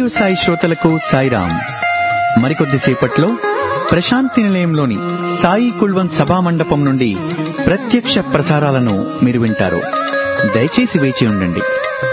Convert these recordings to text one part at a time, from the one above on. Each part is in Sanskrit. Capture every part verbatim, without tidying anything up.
రేడియో సాయి శ్రోతలకు సాయిరాం. మరికొద్దిసేపట్లో ప్రశాంతి నిలయంలోని సాయి కుల్వంత్ సభా మండపం నుండి ప్రత్యక్ష ప్రసారాలను మీరు వింటారు. దయచేసి వేచి ఉండండి.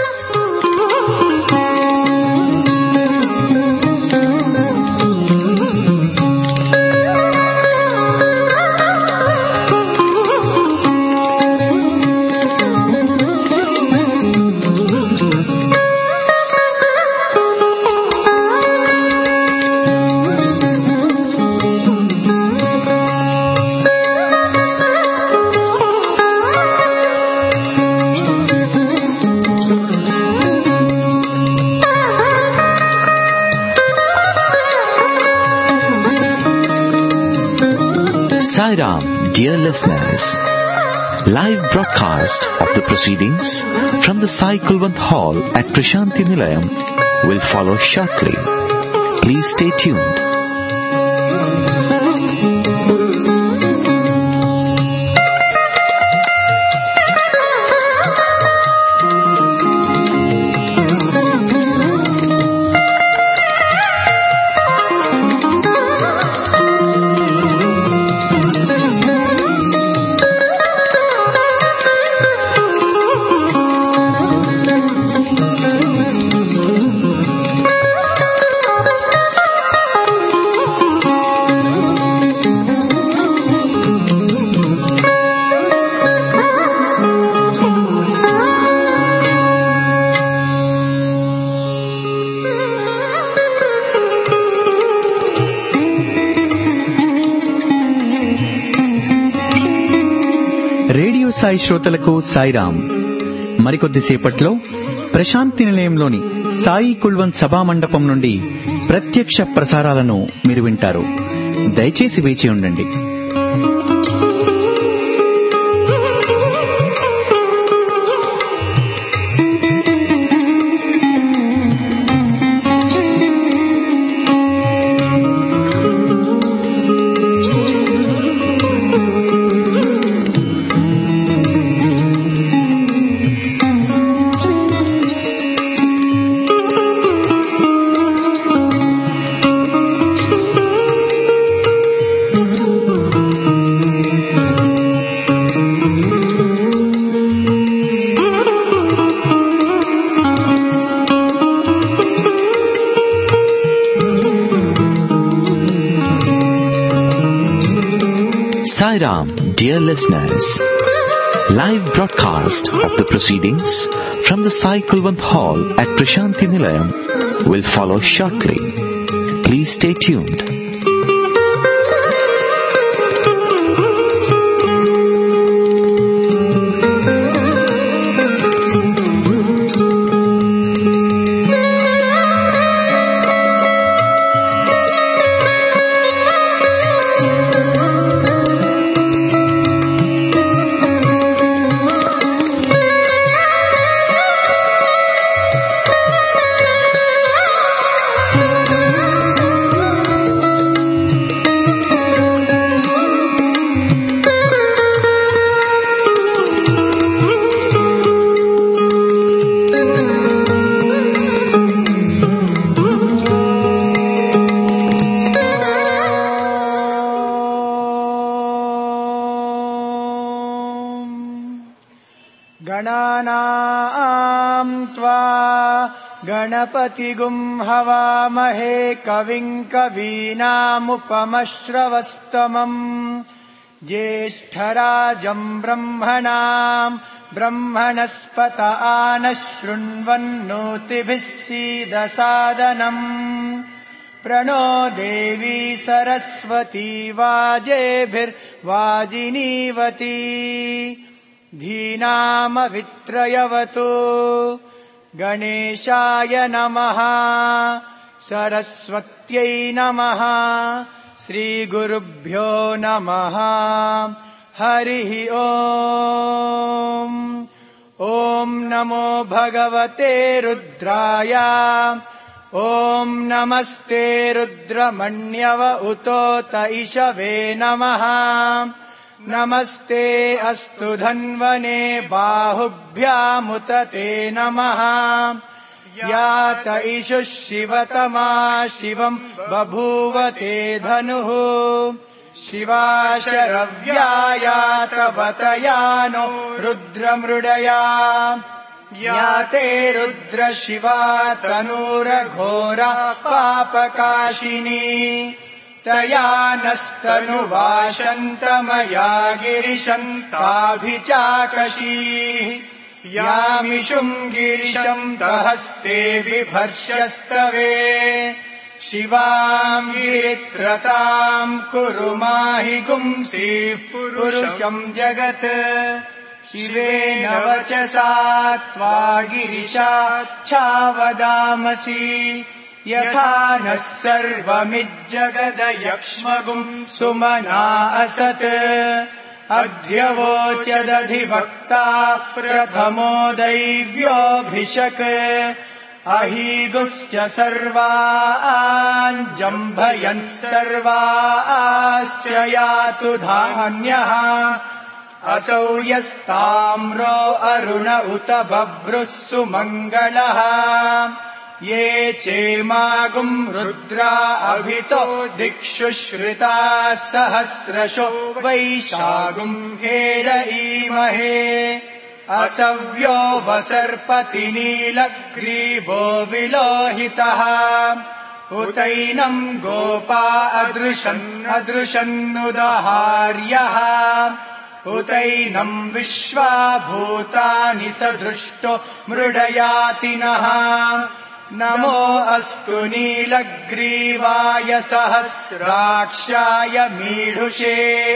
Sairam, dear listeners, live broadcast of the proceedings from the Sai Kulwant Hall at Prashanti Nilayam will follow shortly. Please stay tuned. Radio Sai శ్రోతలకు సాయిరాం. మరికొద్దిసేపట్లో ప్రశాంతి నిలయంలోని సాయి కుల్వంత్ సభా మండపం నుండి ప్రత్యక్ష ప్రసారాలను మీరు వింటారు. దయచేసి వేచి ఉండండి. Sairam, dear listeners, live broadcast of the proceedings from the Sai Kulwant Hall at Prashanti Nilayam will follow shortly. Please stay tuned. गणानां त्वा गणपतिगुं हवामहे कविं कवीनामुपमश्रवस्तमम् ज्येष्ठराजं ब्रह्मणां ब्रह्मणस्पत आनः शृण्वन्नोतिभिः सीदसादनम् प्रणो देवी सरस्वती वाजेभिर्वाजिनीवती धीनामवित्रयवतु गणेशाय नमः सरस्वत्यै नमः श्रीगुरुभ्यो नमः हरिः ओम् ॐ नमो भगवते रुद्राय ॐ नमस्ते रुद्रमण्यव उतोत इषवे नमः नमस्ते अस्तु धन्वने बाहुभ्यामुत ते नमः यात इषुः शिवतमा शिवम् बभूव ते धनुः शिवा शरव्यायात वतयानो रुद्रमृडया याते रुद्र शिवा तनूरघोरा पापकाशिनी तया नस्तनुवाशन्तमया गिरिशन्ताभिचाकशीः यामिषुम् गिरिशम् तहस्ते बिभर्ष्यस्तवे शिवाम् गिरित्रताम् कुरु माहि गुंसीः पुरुषम् जगत् शिवेन वचसा त्वा गिरिशाच्छावदामसि यथा नः सर्वमिज्जगदयक्ष्मगुम् सुमना असत् अध्यवोचदधिवक्ता प्रथमो दैव्योऽभिषक् अहीगुश्च सर्वान् जम्भयन् सर्वाश्च यातु धान्यः असौ यस्ताम्रो अरुण उत बभ्रुः सुमङ्गलः ये चेमागुम् रुद्रा अभितो दिक्षु श्रिताः सहस्रशो वैशागुम् हेडईमहे असव्यो वसर्पति नीलग्रीवो विलोहितः उतैनम् गोपा अदृशन् अदृशन्नुदहार्यः उतैनम् विश्वा भूतानि सदृष्टो मृडयातिनः नमो अस्तु नीलग्रीवाय सहस्राक्षाय मीढुषे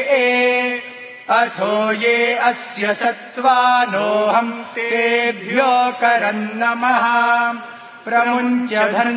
अथो ये अस्य सत्त्वानोऽहम् तेभ्यो करन्नमः प्रमुञ्च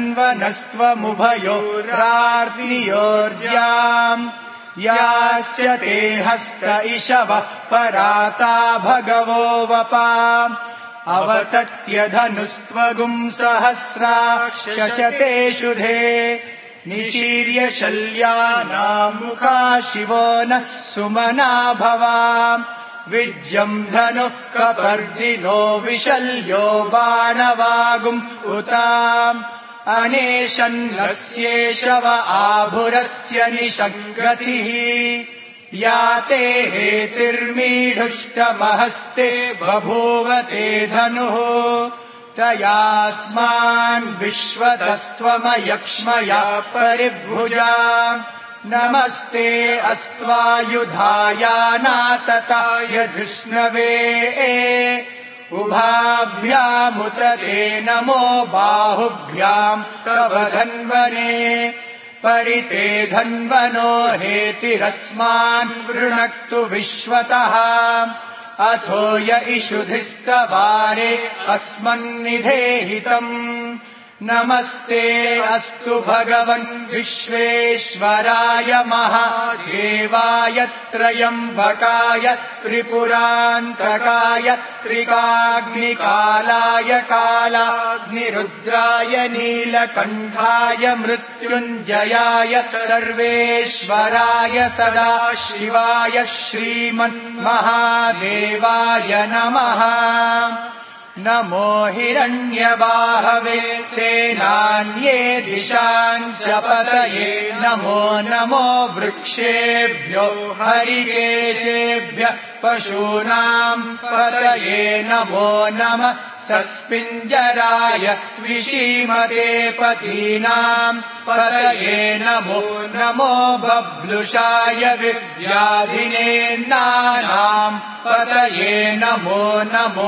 धन्वनस्त्वमुभयोरार्तियोर्ज्याम् याश्च ते हस्त इषवः पराता भगवो वपा अवतत्य धनुस्त्वगुम् सहस्राक्षशते शुधे निशीर्य शल्यानाम् मुखा शिवो नः सुमना भवा विज्यम् धनुः कपर्दिनो विशल्यो बाणवागुम् उताम् अनेशन्नस्येषव आभुरस्य निषङ्गतिः याते हेतिर्मीढुष्टमहस्ते बभूव ते धनुः तयास्मान् विश्वतस्त्वमयक्ष्मया परिभुजा नमस्ते अस्त्वायुधायानातताय धृष्णवे उभाभ्यामुत ते नमो बाहुभ्याम् तव धन्वने परिते धन्वनो हेतिरस्मान् वृणक्तु विश्वतः अथो य इषुधिस्तवारे अस्मन्निधेहितम् नमस्ते अस्तु भगवन् विश्वेश्वराय महादेवाय त्रयम्बकाय त्रिपुरान्तकाय त्रिकाग्निकालाय कालाग्निरुद्राय नीलकण्ठाय मृत्युञ्जयाय सर्वेश्वराय सदाशिवाय श्रीमन्महादेवाय नमः नमो हिरण्यबाहवे सेनान्ये दिशाम् च पतये नमो नमो वृक्षेभ्यो हरिकेशेभ्यः पशूनाम् पतये नमो नमः सस्पिञ्जराय त्विषीमते पतीनाम् पतये नमो नमो बभ्लुषाय विव्याधिनेन्नानाम् पतये नमो नमो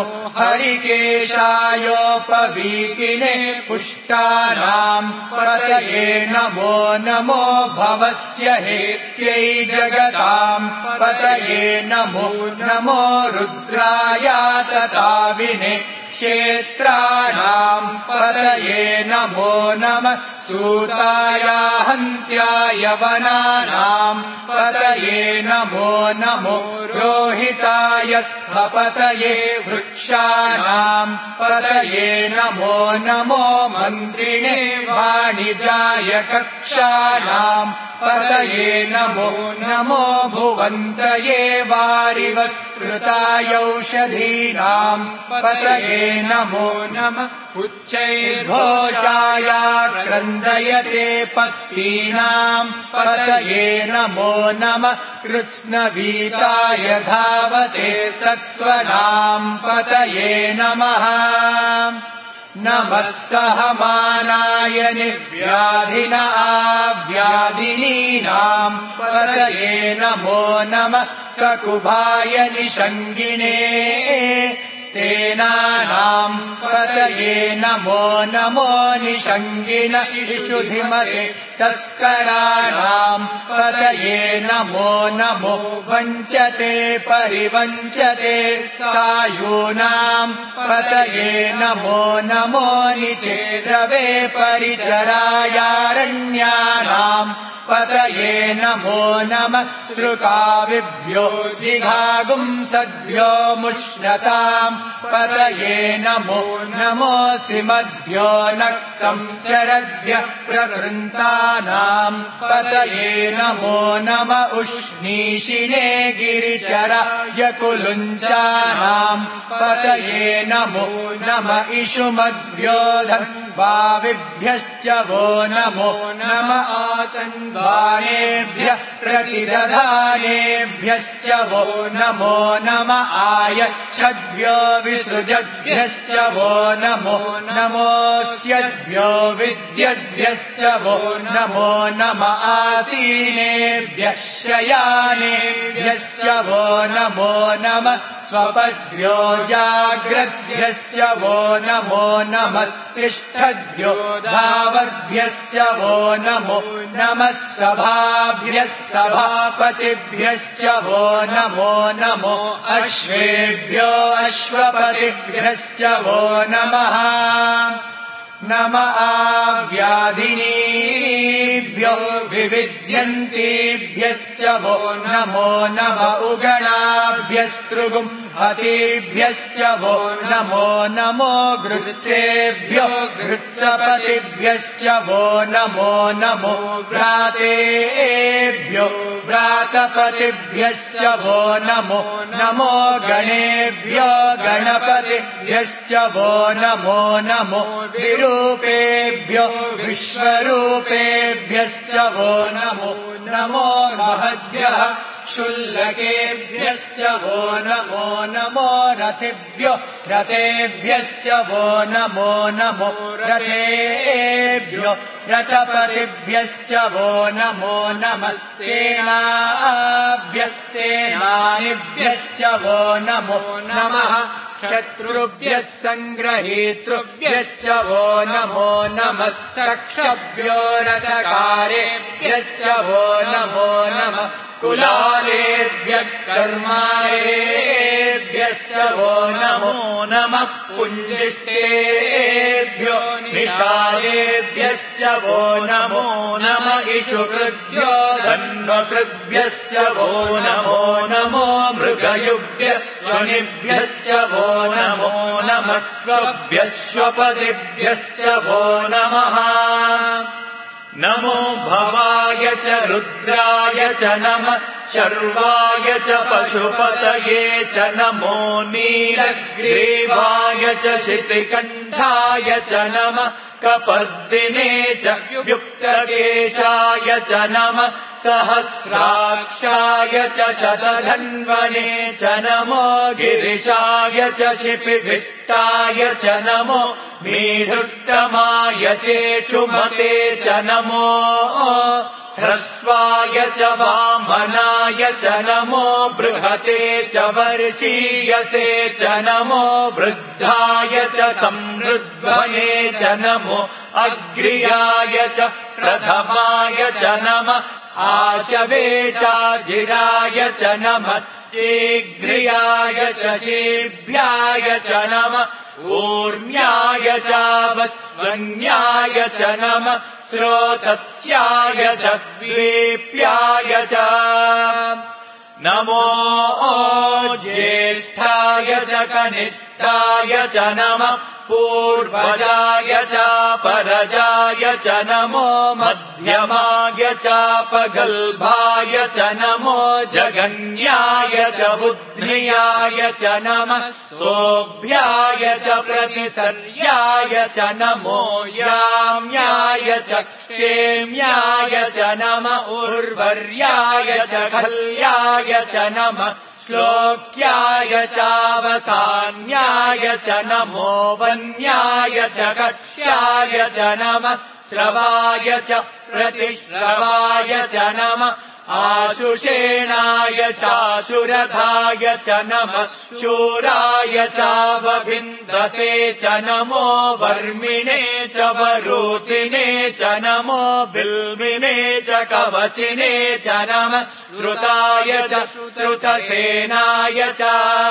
हरिकेशायोपवीतिने पुष्टानाम् पतये नमो नमो भवस्य हेत्यै जगताम् पतये नमो नमो रुद्रायातताविने क्षेत्राणाम् पतये नमो नमः सूताया हन्त्याय वनानाम् पतये नमो नमो रोहिताय स्थपतये वृक्षाणाम् पतये नमो नमो मन्त्रिणे वाणिजाय कक्षाणाम् पतये नमो नमो भुवन्तये वारिवस्कृतायौषधीनाम् पतये नमो नमः उच्चैर्घोषाय क्रन्दयते पत्तीनाम् पतये नमो नमः कृत्स्नवीताय धावते सत्त्वनाम् पतये नमः नमः सहमानाय निर्व्याधिन आव्याधिनीनाम् पतये नमो नमः ककुभाय निषङ्गिने सेनानाम् पतये नमो नमो निषङ्गिन इषुधिमते तस्कराणाम् पतये नमो नमो वञ्चते परिवञ्चते स्थायूनाम् पतये नमो नमो निचेद्रवे परिचरायारण्यानाम् पतये नमो नमः सृकाविभ्यो जिघागुंसद्भ्यो मुष्णताम् पतये नमो नमोऽसिमद्भ्यो नक्तम् चरद्भ्यः प्रकृन्तानाम् पतये नमो नम उष्णीषिणे गिरिचराय कुलुञ्चानाम् पतये नमो नम इषुमद्भ्यो धन्वाविभ्यश्च वो नमो नम आतन्वानेभ्यः प्रतिदधानेभ्यश्च वो नमो नम आयच्छद्भ्यो विसृजद्भ्यश्च वो नमो नमोऽस्यद्भ्यो विद्यद्भ्यश्च वो नमो नम आसीनेभ्यः शयानेभ्यश्च वो नमो नम स्वपद्भ्यो जाग्रद्भ्यश्च वो नमो नमस्तिष्ठद्भ्यो धावद्भ्यश्च वो नमो नमः सभाभ्यः सभापतिभ्यश्च वो नमो नमो अश्वेभ्यो अश्वपतिभ्यश्च वो नमः नम आव्याधिनीभ्यो विविध्यन्तीभ्यश्च वो नमो नम उगणाभ्यस्तृगुम् हतेभ्यश्च वो नमो नमो गृत्सेभ्यो गृत्सपतिभ्यश्च वो नमो नमो व्रातेभ्यो व्रातपतिभ्यश्च वो नमो नमो गणेभ्यो गणपतिभ्यश्च वो नमो नमो विरूपेभ्यो विश्वरूपेभ्यश्च वो नमो नमो महद्भ्यः क्षुल्लकेभ्यश्च वो नमो नमो रथेभ्यो रथेभ्यश्च वो नमो नमो रथेभ्यो रथपतिभ्यश्च वो नमो नमः सेनाभ्यः सेनानिभ्यश्च वो नमो नमः शत्रुभ्यः सङ्ग्रहीतृभ्यश्च वो नमो नमस्तक्षभ्यो रथकारेभ्यश्च वो नमो नमः कुलालेभ्यः कर्मारेभ्यश्च वो नमो नमः पुञ्जिष्टेभ्यो निषादेभ्यश्च वो नमो नम इषुकृभ्यो धन्वकृभ्यश्च वो नमो नमो मृगयुभ्यः शनिभ्यश्च वो नमो नमः स्वभ्यश्वपतिभ्यश्च वो नमः नमो भवाय च रुद्राय च नमः शर्वाय च पशुपतये च नमो नीलग्रीवाय च शितिकण्ठाय च नमः कपर्दिने च युक्तकेशाय च नमः सहस्राक्षाय च शतधन्वने च नमो गिरिशाय च शिपिविष्टाय च नमो मीढुष्टमाय चेषुमते च नमो ह्रस्वाय च वामनाय च नमो बृहते च वर्षीयसे च नमो वृद्धाय च समृद्ध्वने च नमो अग्र्याय च प्रथमाय च नमः आशवे चाजिराय च नमः शीघ्रियाय च शीभ्याय च नमः ऊर्म्याय चावस्वन्याय च नमः स्रोतस्याय च द्वीप्याय च नमो ज्येष्ठाय च कनिष्ठाय च नमः पूर्वजाय चापरजाय च नमो मध्यमाय चापगल्भाय च नमो जगन्याय च बुद्ध्याय च नमः सोऽभ्याय च प्रतिसर्याय च नमो याम्याय च क्षेम्याय च नमः उर्वर्याय च खल्याय च नमः श्लोक्याय चावसान्याय च नमो वन्याय च कक्ष्याय च नमः श्रवाय च प्रतिश्रवाय च नमः आशुषेणाय चाशुरथाय च नमः शूराय चावभिन्दते च नमो वर्मिणे च वरूथिने च नमो बिल्विने च कवचिने च नमः श्रुताय च श्रुतसेनाय च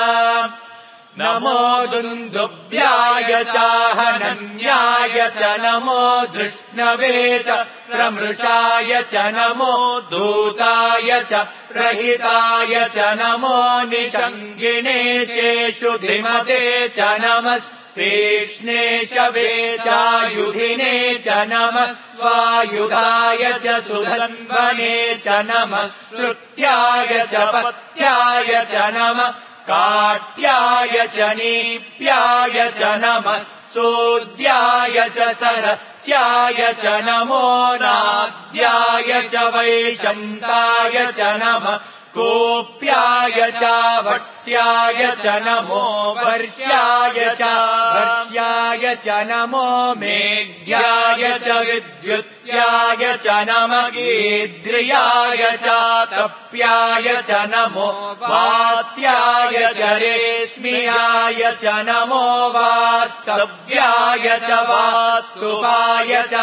नमो दुन्दुभ्याय चाहनन्याय च नमो धृष्णवे च प्रमृषाय च नमो दूताय च प्रहिताय च नमो निषङ्गिणे चेषु धिमते च नमः तीक्ष्णे शवे चायुधिने च नमः स्वायुधाय च सुधन्वने च नमः श्रुत्याय च पत्याय च नमः काट्याय च नीप्याय च नमः सोद्याय च सरस्याय च नमो नाद्याय च वैशन्ताय च नमः कोप्याय च भट्याय च नमो वर्ष्याय च वर्ष्याय च नमो मेघ्याय च विद्युत्याय च नमः गीद्रियाय च तप्याय च नमो वात्याय च रेश्मियाय च नमो वास्तव्याय च वास्तुपाय च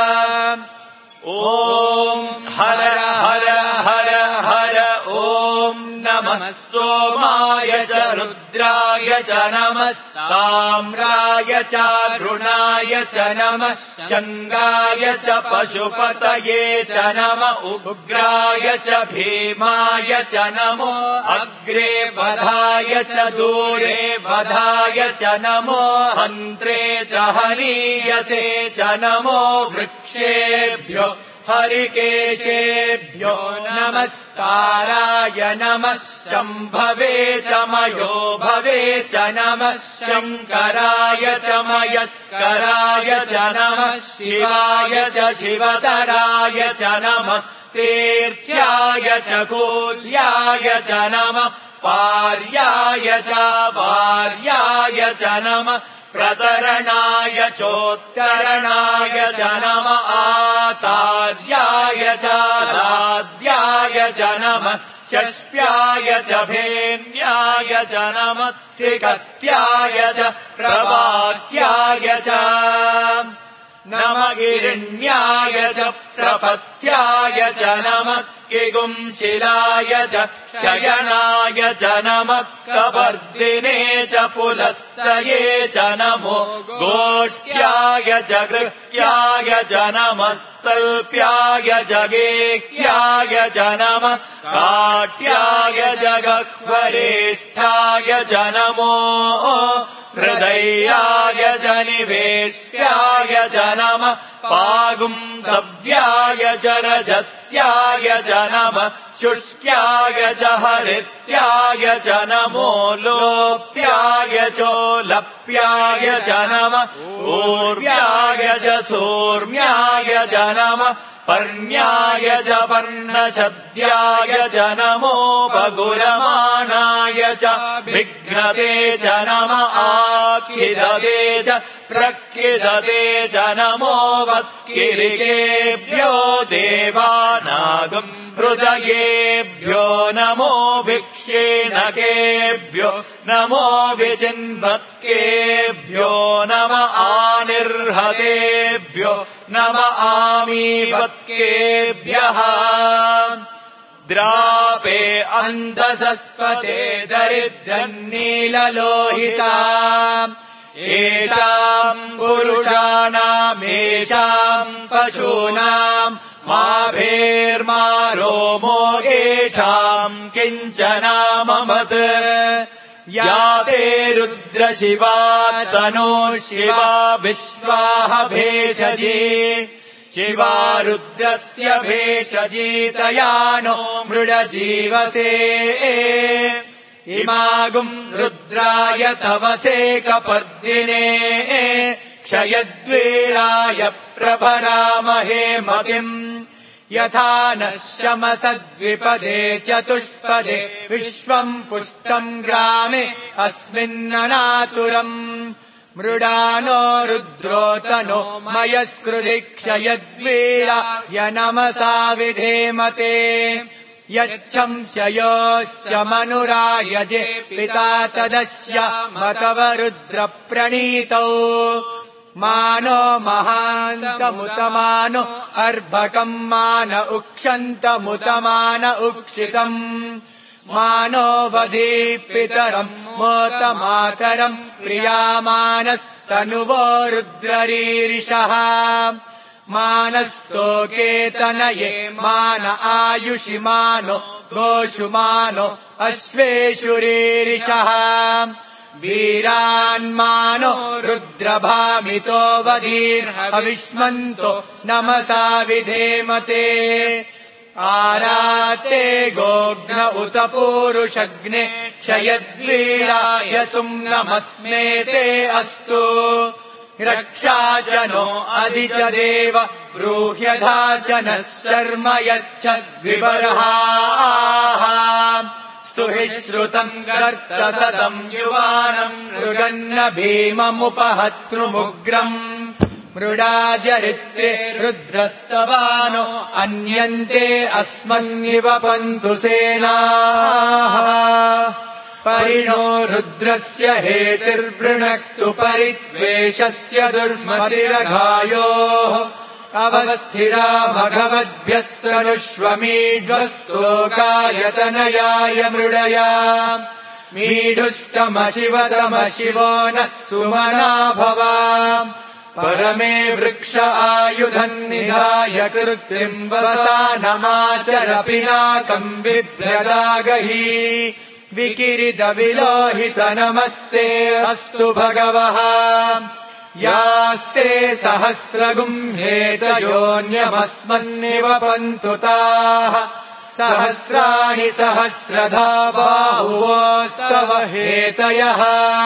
ॐ हर हर हर हर ॐ नमः सोमाय च रुद्राय च नमः ताम्राय च रुणाय च नमः शङ्गाय च पशुपतये च नमः उग्राय च भीमाय च नमो अग्रे वधाय च दूरे वधाय च नमो हन्त्रे च हनीयसे च नमो वृक्षेभ्यो हरिकेशेभ्यो नमस्काराय नमः शम्भवे च मयो भवे च नमः शङ्कराय च मयस्कराय च नमः शिवाय च शिवतराय च नमः तीर्थ्याय च कूल्याय च नमः पार्याय च वार्याय च नमः प्रतरणाय चोत्तरणाय च नमः आतार्याय च दाद्याय च नमः षष्प्याय च भेन्याय च नमः सिकत्याय च प्रवाक्याय च नमः गिरिण्याय च प्रपत्याय च नमः किगुंशिलाय च शयनाय च नमः कवर्दिने च पुलस्तये च नमो गोष्ठ्याय च गृह्याय च नमस्तल्प्याय च गेह्याय च नमः काट्याय च गह्वरेष्ठाय च नमो हृदयाय च निवेश्याय च नमः पागुंसव्याय च रजस्याय च नमः शुष्क्याय च हरित्याय च नमो लोप्याय चोलप्याय च नमः ऊर्व्याय च सूर्म्याय च नमः पर्ण्याय च पर्णशद्याय च नमो बगुरमाणाय च विघ्नते च नमः आखिदते च प्रखिदते च नमो वत्किरिकेभ्यो देवानागम् हृदयेभ्यो नमो भिक्षेणकेभ्यो नमो विचिन्वत्केभ्यो नम आनिर्हतेभ्यो नम आमीवत्केभ्यः द्रापे अन्धसस्पते दरिद्रन्नीललोहिता येषाम् पुरुषाणाम् येषाम् पशूनाम् मा भेर्मा रोमो येषाम् किञ्चनाममत् या ते रुद्रशिवा तनो शिवा विश्वाह भेषजी शिवा रुद्रस्य भेषजीतया नो मृडजीवसे इमागुम् रुद्राय तवसे कपर्दिने क्षयद्वीराय प्रभरामहे मतिम् यथा नः शमसद्विपदे चतुष्पदे विश्वम् पुष्टम् ग्रामे अस्मिन्ननातुरम् मृडानो रुद्रोतनो मयस्कृधि क्षयद्वीराय नमसा विधेमते यच्छंशयोश्च मनुरायजे पिता तदस्य मतव रुद्रप्रणीतौ मानो महान्तमुतमानो अर्भकम् मान उक्षन्तमुतमान उक्षितम् मानो वधीपितरम् मोतमातरम् प्रियामानस्तनुवो रुद्ररीरिषः मानस्तोकेतनये मान आयुषि मानो गोषुमानो अश्वेषुरीरिषः वीरान्मानो रुद्रभामितो वधीर्हविष्मन्तो नमसा विधेमते आराते गोघ्न उत पूरुषग्ने क्षयद्वीराय सुम्नमस्मे ते अस्तु रक्षा च नो अधि च देव ब्रूह्यधा च नः शर्म यच्छ विबर्हाः स्तुहि श्रुतम् गर्तसतम् युवानम् मृगन्न भीममुपहत्नुमुग्रम् मृडाजरित्रे रुद्रस्तवानो अन्यन्ते अस्मन्निव पन्तु सेनाः परिणो रुद्रस्य हेतिर्वृणक्तु परिद्वेषस्य दुर्मतिरघायोः अवस्थिरा भगवद्भ्यस्तनुष्वमीढ्वस्तोकायतनयाय मृडया मीढुष्टमशिवदमशिवो नः सुमना भवा परमे वृक्ष आयुधन्निधाय कृत्रिम् वसानमाचर पिनाकम् बिभ्रदागही विकिरितविलोहित नमस्ते अस्तु भगवः यास्ते सहस्रगुम्हेतयोऽन्यमस्मन्निव पन्तु ताः सहस्राणि सहस्रधा बाहुवोस्तव हेतयः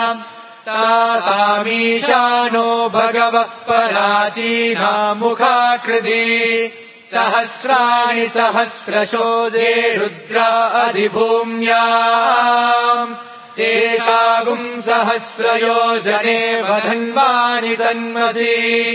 तासामीशानो भगवः पराचीना मुखाकृति सहस्राणि सहस्रशोदे रुद्रा अधिभूम्याम् तेषागुम् सहस्रयोजने वधन्वानि तन्मसि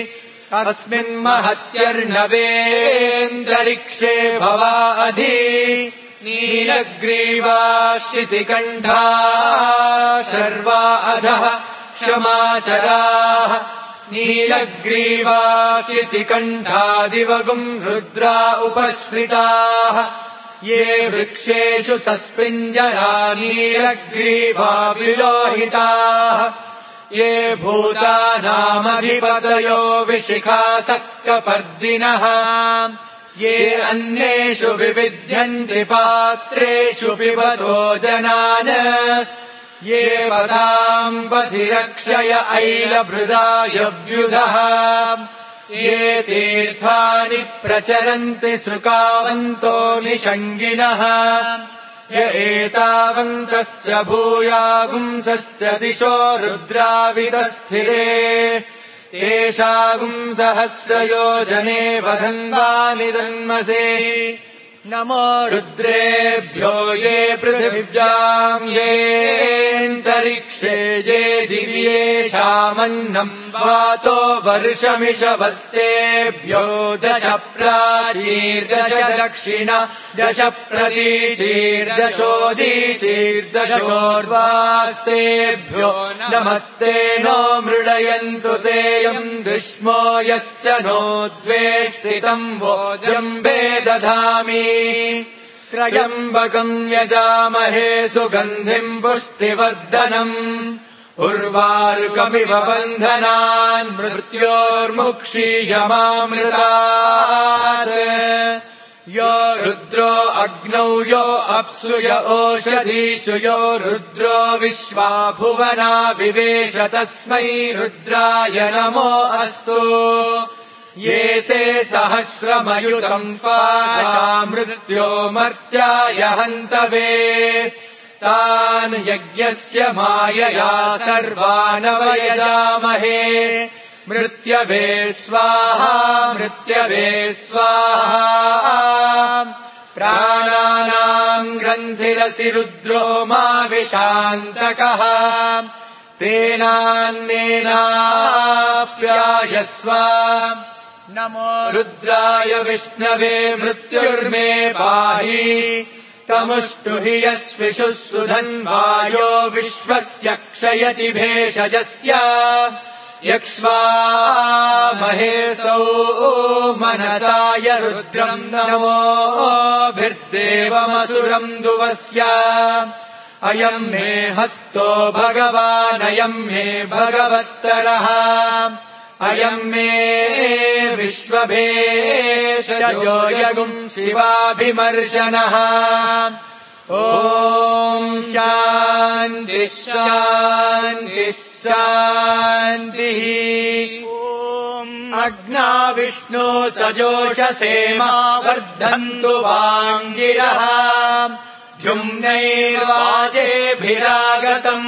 अस्मिन्महत्यर्णवेन्दरिक्षे भवा अधि नीलग्रीवा शितिकण्ठा शर्वा अधः क्षमाचराः नीलग्रीवा शितिकण्ठादिवगुम् रुद्रा उपश्रिताः ये वृक्षेषु सस्पिञ्जरा नीलग्रीवा विलोहिताः ये भूतानामधिपतयो विशिखासक्तपर्दिनः ये अन्येषु विविध्यन्ति पात्रेषु पिबतो जनान् ये पदाम् पथिरक्षय ऐलभृदायव्युधः ये तीर्थानि प्रचरन्ति सृकावन्तो निषङ्गिनः य एतावन्तश्च भूयागुंसश्च दिशो रुद्राविदस्थिरे तेषागुम् सहस्रयोजने वधन्वानि तन्मसे नमो रुद्रेभ्यो ये पृथिव्याम् येऽन्तरिक्षे ये दिव्येषामन्नम् वातो वर्षमिषवस्तेभ्यो दश प्राचीर्दश दक्षिण दश प्रतीचीर्दशोदीचीर्दशोर्वास्तेभ्यो नमस्ते नो मृडयन्तु तेयम् दुष्मो यश्च नो द्वेष्टितम् वोजम्बे दधामि त्रयम्बकम् यजामहे सुगन्धिम् पुष्टिवर्धनम् उर्वारुकमिव बन्धनान् मृत्योर्मुक्षीयमामृतात् यो रुद्रो अग्नौ यो अप्सु य ओषधीषु यो रुद्रो विश्वा भुवना विवेश तस्मै रुद्राय नमो अस्तु ये ते सहस्रमयुतम् पाशा मृत्यो मर्त्याय हन्तवे तान् यज्ञस्य मायया सर्वानवयजामहे मृत्यवे स्वाहा मृत्यवे स्वाहा प्राणानाम् ग्रन्थिरसि रुद्रो मा विशान्तकः तेनान्नेनाप्यायस्व नमो रुद्राय विष्णवे मृत्युर्मे पाहि तमुष्टु हि यस्विषुः सुधन्वायो विश्वस्य क्षयति भेषजस्य यक्ष्वामहेसौ मनसाय रुद्रम् नमोभिर्देवमसुरम् दुवस्य अयम् मे हस्तो भगवानयम् मे भगवत्तरः अयम् मे विश्वभेषजो यगुम् शिवाभिमर्शनः ॐ शान्तिः शान्तिः शान्तिः ॐ अग्ना विष्णो सजोषसेमा वर्धन्तु वाङ्गिरः द्युम्नैर्वाजेभिरागतम्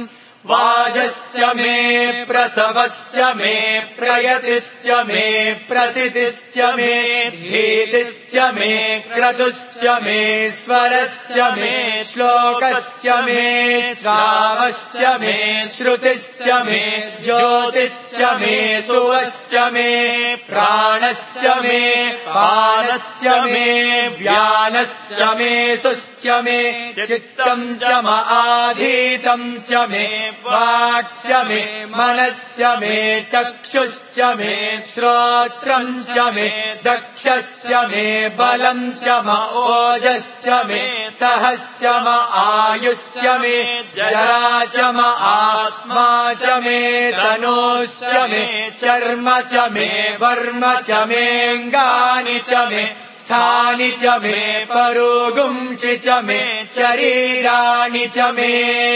वाजश्च मे प्रसवश्च मे प्रयतिश्च मे प्रसितिश्च मे धीतिश्च मे क्रतुश्च मे स्वरश्च मे श्लोकश्च मे श्रावश्च मे श्रुतिश्च मे ज्योतिश्च मे सुवश्च मे प्राणश्च मे पानश्च मे व्यानश्च मे सुश्च मे चित्तम् च मआधीतम् च मे वाक् च मे मनश्च मे चक्षुश्च मे श्रोत्रम् च मे दक्षश्च मे बलम् च म ओजश्च मे सहश्च म आयुश्च मे जरा च म आत्मा च मे धनुश्च मे चर्म च मे वर्म च मेऽङ्गानि च मे स्थानि च मे परोगुंसि च मे शरीराणि च मे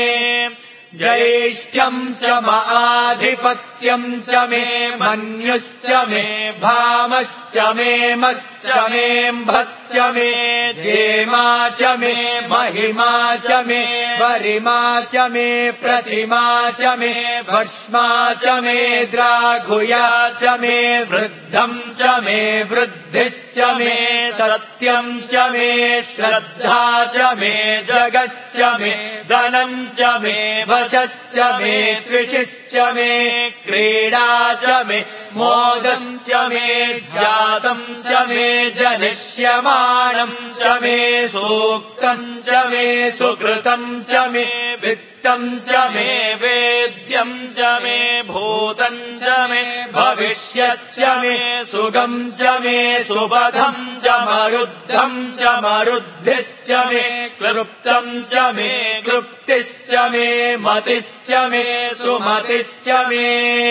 ज्येष्ठ्यम् च माधिपत्यम् च मे मन्युश्च मे भामश्च मे मश्च मेऽम्भश्च मे जेमा च मे महिमा च मे वरिमा च मे प्रतिमा च मे भस्मा च मे द्राघुया च मे वृद्धम् च मे वृद्धिश्च मे सत्यम् च मे श्रद्धा च मे जगच्च मे धनम् च मे वशश्च मे त्विषिश्च मे क्रीडा च मे मोदम् च मे जातम् च मे जनिष्यमाणम् च मे सूक्तम् च मे सुकृतम् च मे वित्तम् च मे वेद्यम् च मे भूतम् च मे भविष्यच्च मे सुगम् च मे सुबधम् च मरुद्धम् च मरुद्धिश्च मे क्लृप्तम् च मे क्लृप्तिश्च मे मतिश्च मे सुमतिश्च मे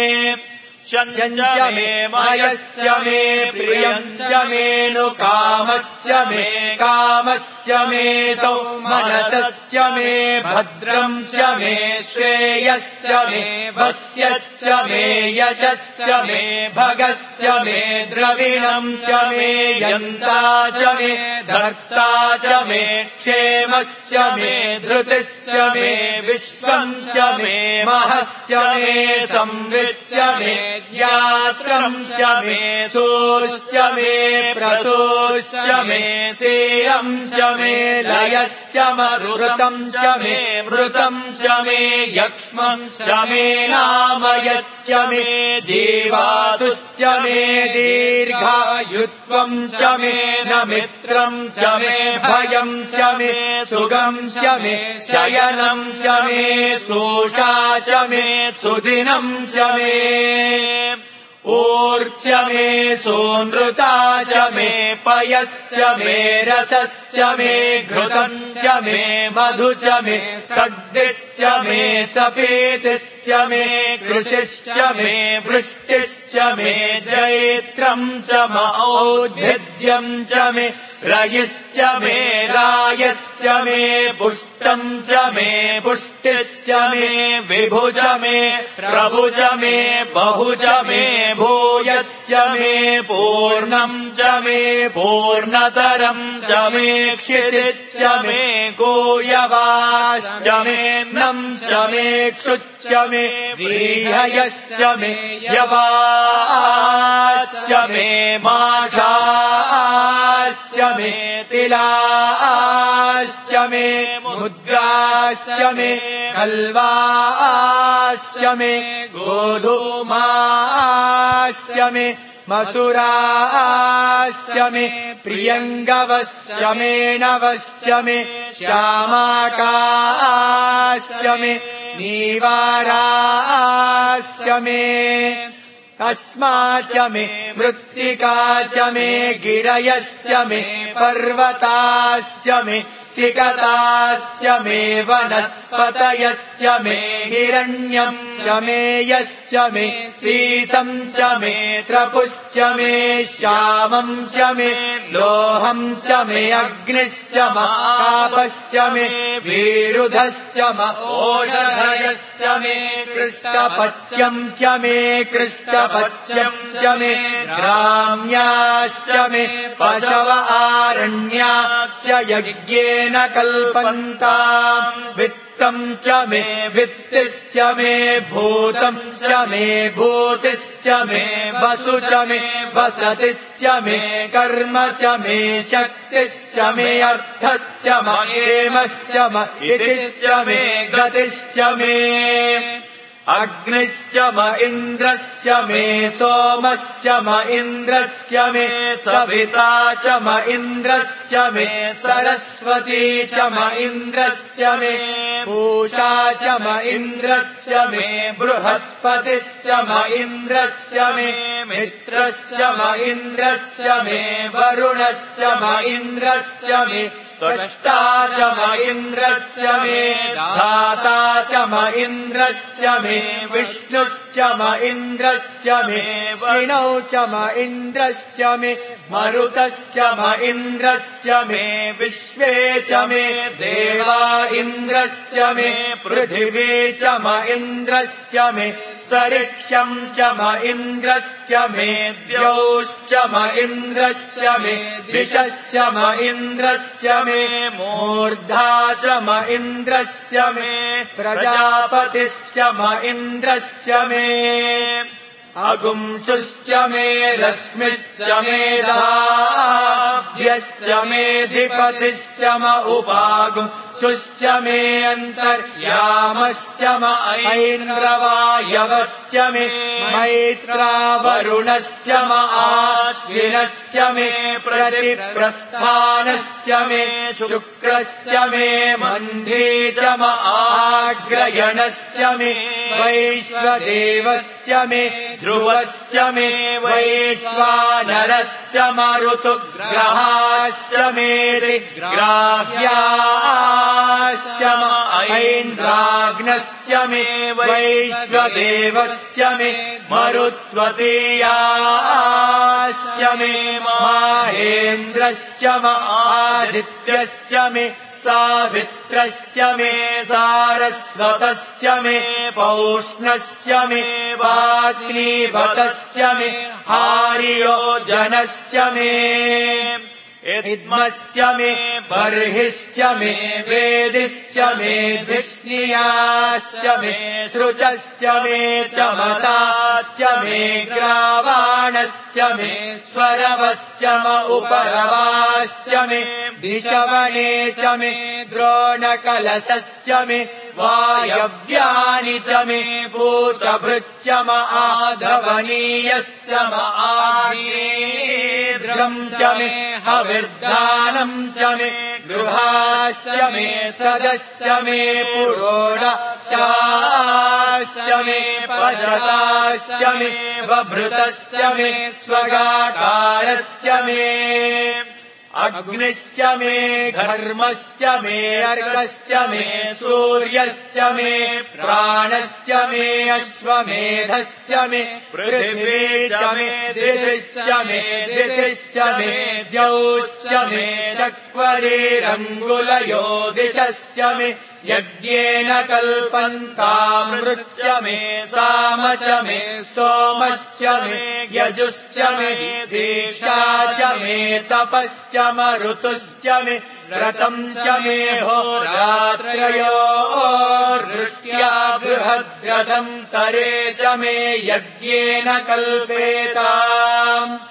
शञ्च मे मयश्च मे प्रियम् च मेऽनुकामश्च मे कामश्च मे सौमनसश्च मे भद्रम् च मे श्रेयश्च मे वस्यश्च मे यशश्च मे भगश्च मे द्रविणम् च मे यन्ता च मे धर्ता च मे क्षेमश्च मे धृतिश्च मे विश्वम् च मे महश्च मे संविच्च मे ज्ञात्रम् च मे सोश्च मे प्रसोश्च मे सेयम् च मे लयश्च मरुतम् च मे मृतम् च मे यक्ष्मम् च मे नामयच्च मे जीवातुश्च मे दीर्घायुत्वम् च मे न मित्रम् च मे भयम् च मे सुगम् च मे शयनम् च मे सोषा च मे सुदिनम् च मे ऊर्च मे सोनृता च मे पयश्च मे रसश्च मे घृतम् च मे मधु च मे षड्दिश्च सतिश्च मे सपीतिश्च मे कृषिश्च मे वृष्टिश्च मे जैत्रम् च मौद्भिद्यम् च मे रयिश्च मे रायश्च मे पुष्टम् च मे पुष्टिश्च मे विभुज मे प्रभुज मे बहुज मे भूयश्च मे पूर्णम् च मे पूर्णतरम् च मे क्षितिश्च मे गोयवाश्च मे नम् च मे क्षुश्च मे व्रीहयश्च मे यवाश्च मे माषाश्च मे तिलाश्च मे मुद्गाश्च मे कल्वाश्च मे गोधूमाश्च मे मसुराश्च मे प्रियङ्गवश्च मे नवश्च मे श्यामाकाश्च मे नीवाराश्च मे अस्माच मे मृत्तिका च मे गिरयश्च मे पर्वताश्च मे सिकताश्च मे वनस्पतयश्च मे हिरण्यम् च मे यश्च मे सीसम् च मे त्रपुश्च मे श्यामम् च मे लोहम् च मे अग्निश्च महाकापश्च मे विरुधश्च महोषधयश्च मे कृष्णपच्यम् च मे कृष्णपच्यम् च मे ग्राम्याश्च मे पशव आरण्याश्च यज्ञेन न कल्पन्ताम् वित्तम् च मे वित्तिश्च मे भूतम् च मे भूतिश्च मे वसु च मे वसतिश्च मे कर्म च मे शक्तिश्च मे अर्थश्च महेमश्च महितिश्च मे गतिश्च मे अग्निश्च म इन्द्रश्च मे सोमश्च म इन्द्रश्च मे सविता च म इन्द्रश्च मे सरस्वती च म इन्द्रश्च मे पूषा च म इन्द्रश्च मे बृहस्पतिश्च म इन्द्रश्च मे मित्रश्च म इन्द्रश्च मे वरुणश्च म इन्द्रश्च मे त्वष्टा च म इन्द्रश्च मे धाता च म इन्द्रश्च मे विष्णुश्च म इन्द्रश्च मे विष्णौ च म इन्द्रश्च मे मरुतश्च म इन्द्रश्च मे विश्वे च मे देवा इन्द्रश्च मे पृथिवी च म इन्द्रश्च मे तरिक्षम् च म इन्द्रश्च मे द्यौश्च म इन्द्रश्च मे दिशश्च म इन्द्रश्च मे मूर्धा च म इन्द्रश्च मे प्रजापतिश्च म इन्द्रश्च मे अगुंसुश्च मे रश्मिश्च मेधाभ्यश्च मेधिपतिश्च म उपागुंसुश्च मे अन्तर्यामश्च म ऐन्द्रवायवश्च मे मैत्रावरुणश्च म आश्विनश्च मे प्रतिप्रस्थानश्च मे शुक्रश्च मे मन्धी च म आग्रयणश्च मे वैश्वदेवश्च मे ध्रुवश्च मे वैश्वानरश्च मरुतु ग्रहाश्च मेति ग्राह्याश्च म ऐन्द्राग्नश्च मे वैश्वदेवश्च मे मरुत्वतीयाश्च मे माहेन्द्रश्च म आदित्यश्च मे सावित्रश्च मे सारस्वतश्च मे पौष्णश्च मे वाग्नीवतश्च मे हारियोजनश्च मे इद्मश्च मे बर्हिश्च मे वेदिश्च मे धिष्णियाश्च मे सृजश्च मे चमसाश्च मे ग्रावाणश्च मे स्वरवश्च म उपरवाश्च मे दिशवणे च मे द्रोणकलशश्च मे वायव्यानि च मे भूतभृच्च म आधवनीयश्च म आग्नेयम् च मे हविर्दानम् च मे गृहाश्च मे सदश्च मे पुरोडाश्च मे पशताश्च मे वभृतश्च मे स्वगाकारश्च मे अग्निश्च मे घर्मश्च मे अर्कश्च मे सूर्यश्च मे प्राणश्च मे अश्वमेधश्च मे पृथिवी च मे दितिश्च मे दितिश्च मे द्यौश्च मे शक्वरीरङ्गुलयो दिशश्च मे यज्ञेन कल्पन्तामृच्च मे साम च मे स्तोमश्च मे यजुश्च मे दीक्षा च मे तपश्च मरुतुश्च मे व्रतम् च मे होरात्रयोर्दृष्ट्या बृहद्रथम् तरे च मे यज्ञेन कल्पेताम्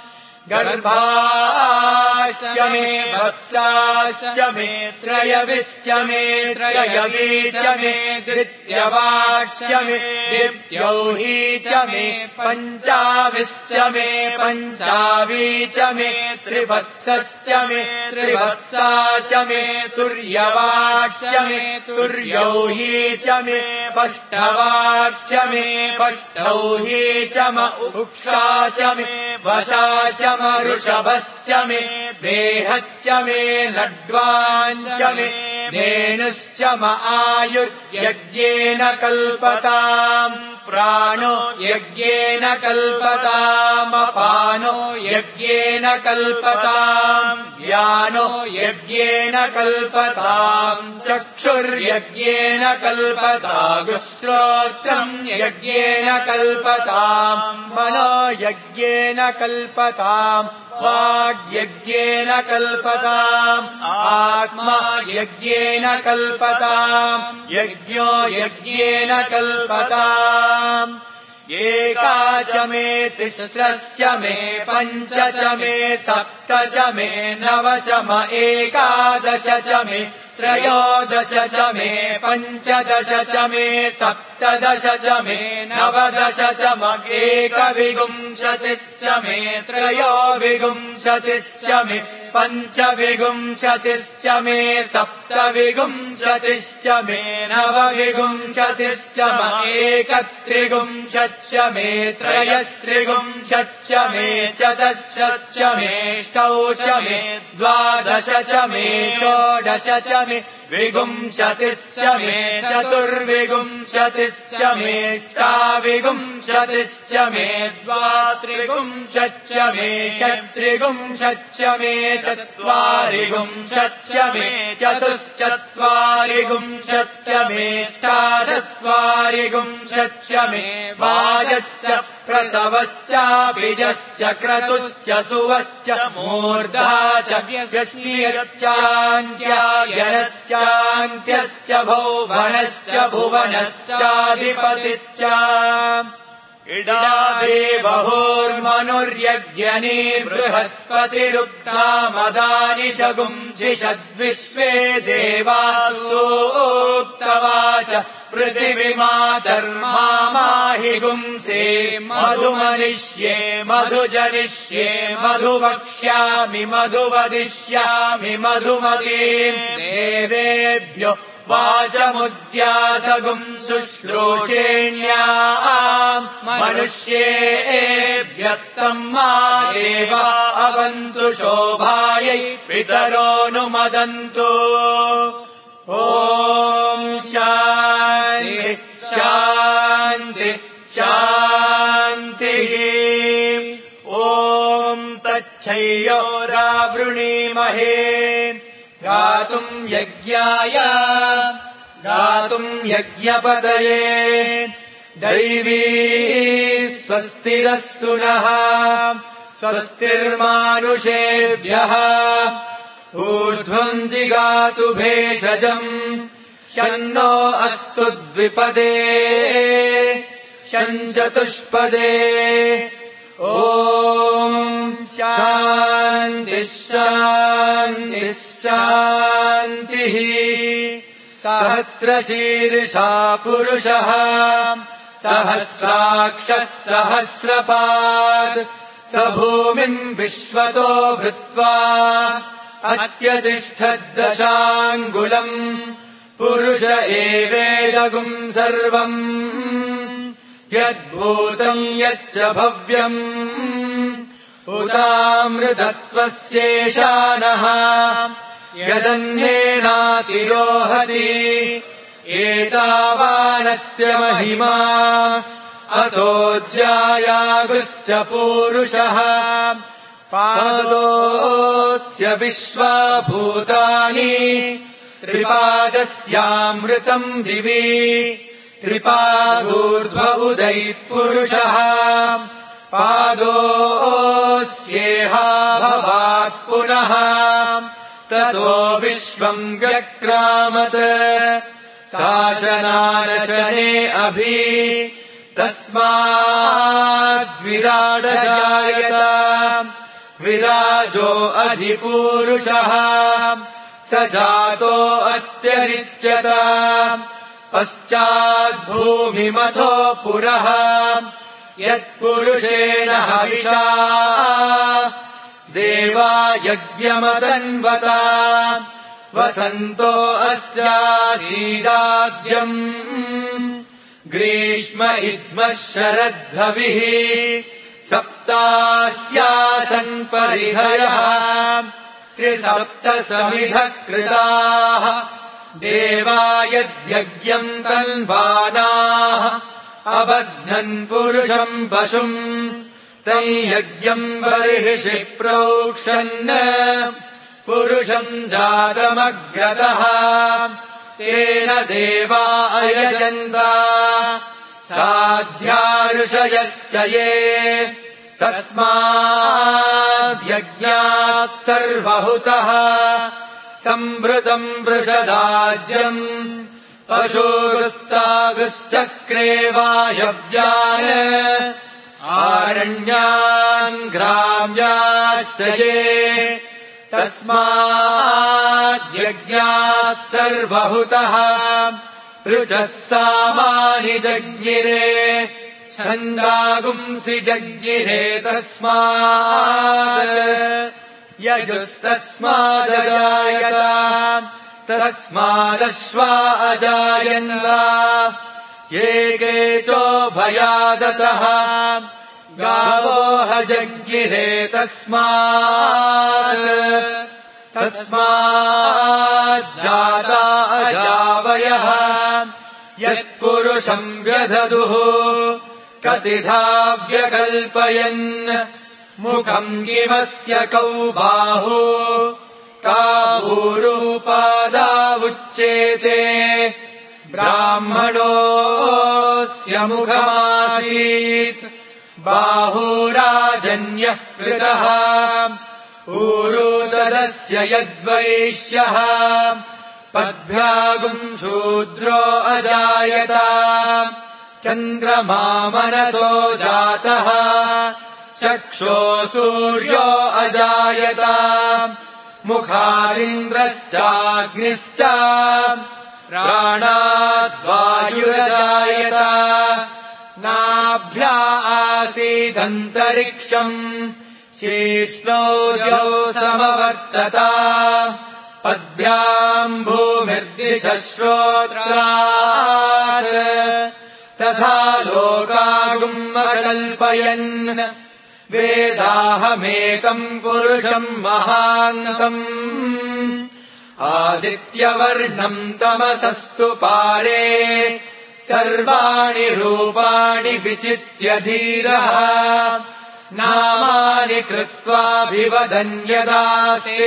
गर्भाश्च मे वत्साश्च मे त्रयविश्च मे त्रयवी च मे द्वित्यवाक्ष मे द्वित्यौही च मे पञ्चाविश्च मे पञ्चावी च मे त्रिवत्सश्च मे त्रिवत्सा च मे तुर्यवाक्ष मे तुर्यौही च मे पष्ठवाक्ष मे पष्ठौही च म उक्षा च मे वशा च मरुषभश्च मे देहश्च मे लड्वाञ्च मे धेनुश्च म आयुर्यज्ञेन कल्पताम् प्राणो यज्ञेन कल्पतामपानो यज्ञेन कल्पताम् व्यानो यज्ञेन कल्पताम् चक्षुर्यज्ञेन कल्पतागुश्रोत्रम् यज्ञेन कल्पताम् मनो यज्ञेन कल्पताम् वाग्यज्ञेन कल्पताम् आत्मा यज्ञेन कल्पताम् यज्ञो यज्ञेन कल्पताम् एका च मे तिस्रश्च मे पञ्च च मे सप्त च मे नव च म एकादश च मे त्रयोदश च मे पञ्चदश च मे सप्तदश च मे नवदश च म एकविंशतिश्च मे त्रयोविंशतिश्च मे पञ्चविंशतिश्च मे सप्तविंशतिश्च मे नवविंशतिश्च म एकत्रिंशच्च मे त्रयस्त्रिंशच्च मे चतुर्दशश्च मेष्टौ च मे द्वादश च मे षोडश च मे विंशतिश्च मे चतुर्विंशतिश्च मेष्टाविंशतिश्च मे द्वात्रिंशच्च मे षट्त्रिंशच्च मे चत्वारिंशच्च मे चतुश्चत्वारिंशच्च मेष्टाचत्वारिंशच्च मे वाजश्च प्रसवश्चाभिजश्च क्रतुश्च सुवश्च मूर्धा च व्यष्टिश्चान्त्यायनश्चान्त्यश्च भौवनश्च भुवनश्चाधिपतिश्च इडादेवहोर्मनुर्यज्ञनीर्बृहस्पतिरुक्ता मदानि च गुंसिषद्विश्वे देवासूक्तवाच पृथिवीमातर्माहि गुंसे मधुमनिष्ये मधुजनिष्ये मधुवक्ष्यामि मधुवदिष्यामि मधुमतीम् देवेभ्यो वाचमुद्यासगुम् शुश्रूषेण्याम् मनुष्येभ्यस्तम् मा देवा अवन्तु शोभायै पितरोऽनुमदन्तु ॐ शान्ति शान्ति शान्तिः ॐ तच्छय्योरावृणीमहे गातुम् यज्ञाय गातुम् यज्ञपतये दैवी स्वस्तिरस्तु नः स्वस्तिर्मानुषेभ्यः ऊर्ध्वम् जिगातु भेषजम् शन्नो अस्तु द्विपदे शञ्चतुष्पदे ॐ शान्तिः शान्तिः शान्तिः सहस्रशीर्षा पुरुषः सहस्राक्षः सहस्रपात् स भूमिम् विश्वतो भृत्वा अत्यतिष्ठद्दशाङ्गुलम् पुरुष एवेदगुम् सर्वम् यद्भूतम् यच्च भव्यम् उतामृतत्वस्येषानः यदन्येनातिरोहति एतावानस्य महिमा अतो ज्यायागुश्च पूरुषः पादोऽस्य विश्वभूतानि त्रिपादस्यामृतम् दिवि त्रिपादूर्ध्व उदैत्पुरुषः पादोऽस्येहा भवात् पुनः ततो विश्वम् व्यक्रामत् शासनानशने अभि तस्माद्विराडजायत विराजो अधिपूरुषः स जातो अत्यरिच्यत पश्चाद्भूमिमथो पुरः यत्पुरुषेण हविषा देवा यज्ञमतन्वता वसन्तो अस्यासीदाज्यम् ग्रीष्म इद्मः शरद्धविः सप्तास्यासन् परिहयः त्रिसप्तसमिधः कृताः देवा यद्यज्ञम् तन्वानाः अबध्नन् पुरुषम् पशुम् तम् यज्ञम् बर्हिषि प्रोक्षन् पुरुषम् जातमग्रतः तेन देवा अयजन्त साध्या ऋषयश्च ये तस्माद्यज्ञात् सर्वहुतः संवृतम् वृषदाज्यम् पशुगुस्तागुश्चक्रे वायव्यान् आरण्यान् ग्राम्याश्च ये तस्माद्यज्ञात् सर्वहुतः ऋचः सामानि जज्ञिरे छन्दागुंसि जज्ञिरे तस्मात् यजुस्तस्मादजायत तस्मादश्वा अजायन्त ये केचोभयादतः गावो हजज्ञिरे तस्मात् तस्माज्जाता अजावयः यत्पुरुषम् व्यधदुः कतिधा व्यकल्पयन् मुखम् किमस्य कौ बाहु काभूरूपादावुच्येते ब्राह्मणोऽस्य मुखमासीत् बाहुराजन्यः कृतः ऊरुतदस्य यद्वैश्यः पद्भ्यागुम् शूद्रो अजायत चन्द्रमा मनसो जातः चक्षो सूर्यो अजायत मुखादिन्द्रश्चाग्निश्च प्राणाद्वायुरजायत नाभ्या आसीदन्तरिक्षम् शीर्ष्णोऽद्यौ समवर्तत पद्भ्याम् भूमिर्दिशश्रोत्रात् तथा लोकागुम् अकल्पयन् वेदाहमेकम् पुरुषम् महान्तम् आदित्यवर्णम् तमसस्तु पारे सर्वाणि रूपाणि विचित्य धीरः नामानि कृत्वाभिवदन्यदास्ते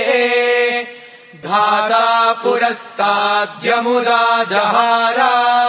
धाता पुरस्ताद्यमुदा जहार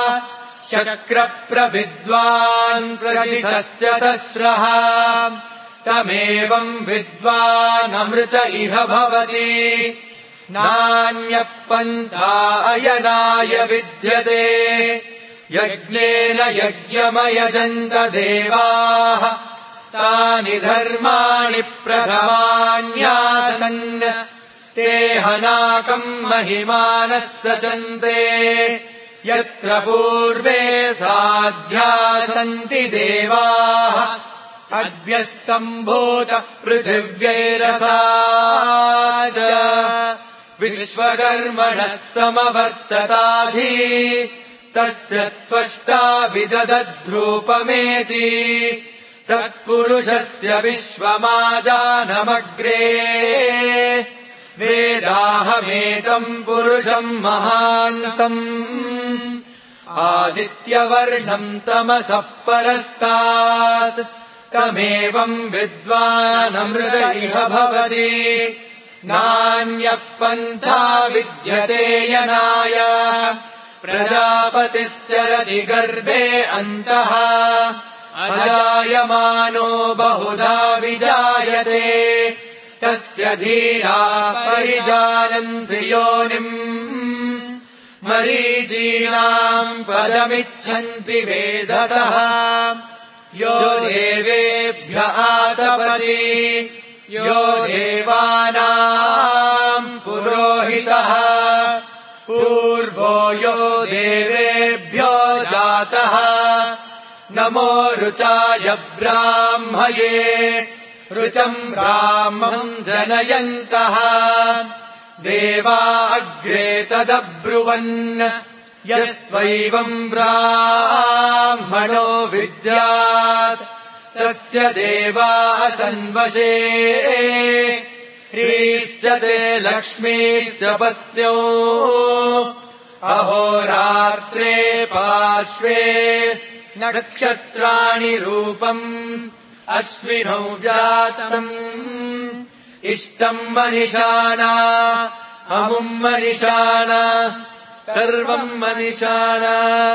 शक्रप्रविद्वान् प्रदिशश्च तस्रः तमेवम् विद्वानमृत इह भवति नान्यः पन्था अयनाय विद्यते यज्ञेन यज्ञमयजन्त देवाः तानि धर्माणि प्रथमान्यासन् ते हनाकम् महिमानः सचन्ते यत्र पूर्वे साध्या सन्ति देवाः अद्यः सम्भूत पृथिव्यैरसा च विश्वकर्मणः समवर्तताधि तस्य त्वष्टा विदधद्रूपमेति तत्पुरुषस्य विश्वमाजानमग्रे वेदाहमेतम् पुरुषम् महान्तम् आदित्यवर्णम् तमसः परस्तात् तमेवम् विद्वानमृत इह भवति नान्यः पन्था विद्यते यनाय प्रजापतिश्चरति गर्भे अन्तः अजायमानो बहुधा विजायते तस्य धीरा परिजानन्ति योनिम् मरीचीनाम् पदमिच्छन्ति वेधसः यो देवेभ्य आतपति यो देवानाम् पुरोहितः पूर्वो यो देवेभ्यो जातः नमो ऋचाय ब्राह्मये ऋचम् ब्राह्मम् जनयन्तः देवा अग्रे तदब्रुवन् यस्त्वैवम् ब्राह्मणो विद्यात् तस्य देवा सन्वशे ह्रीश्च ते लक्ष्मीश्च पत्न्यो अहोरात्रे पार्श्वे नक्षत्राणि रूपम् अश्विनौ व्यातम् इष्टम् मनिषाणा अमुम् मनिषाणा सर्वम् मनिषाणा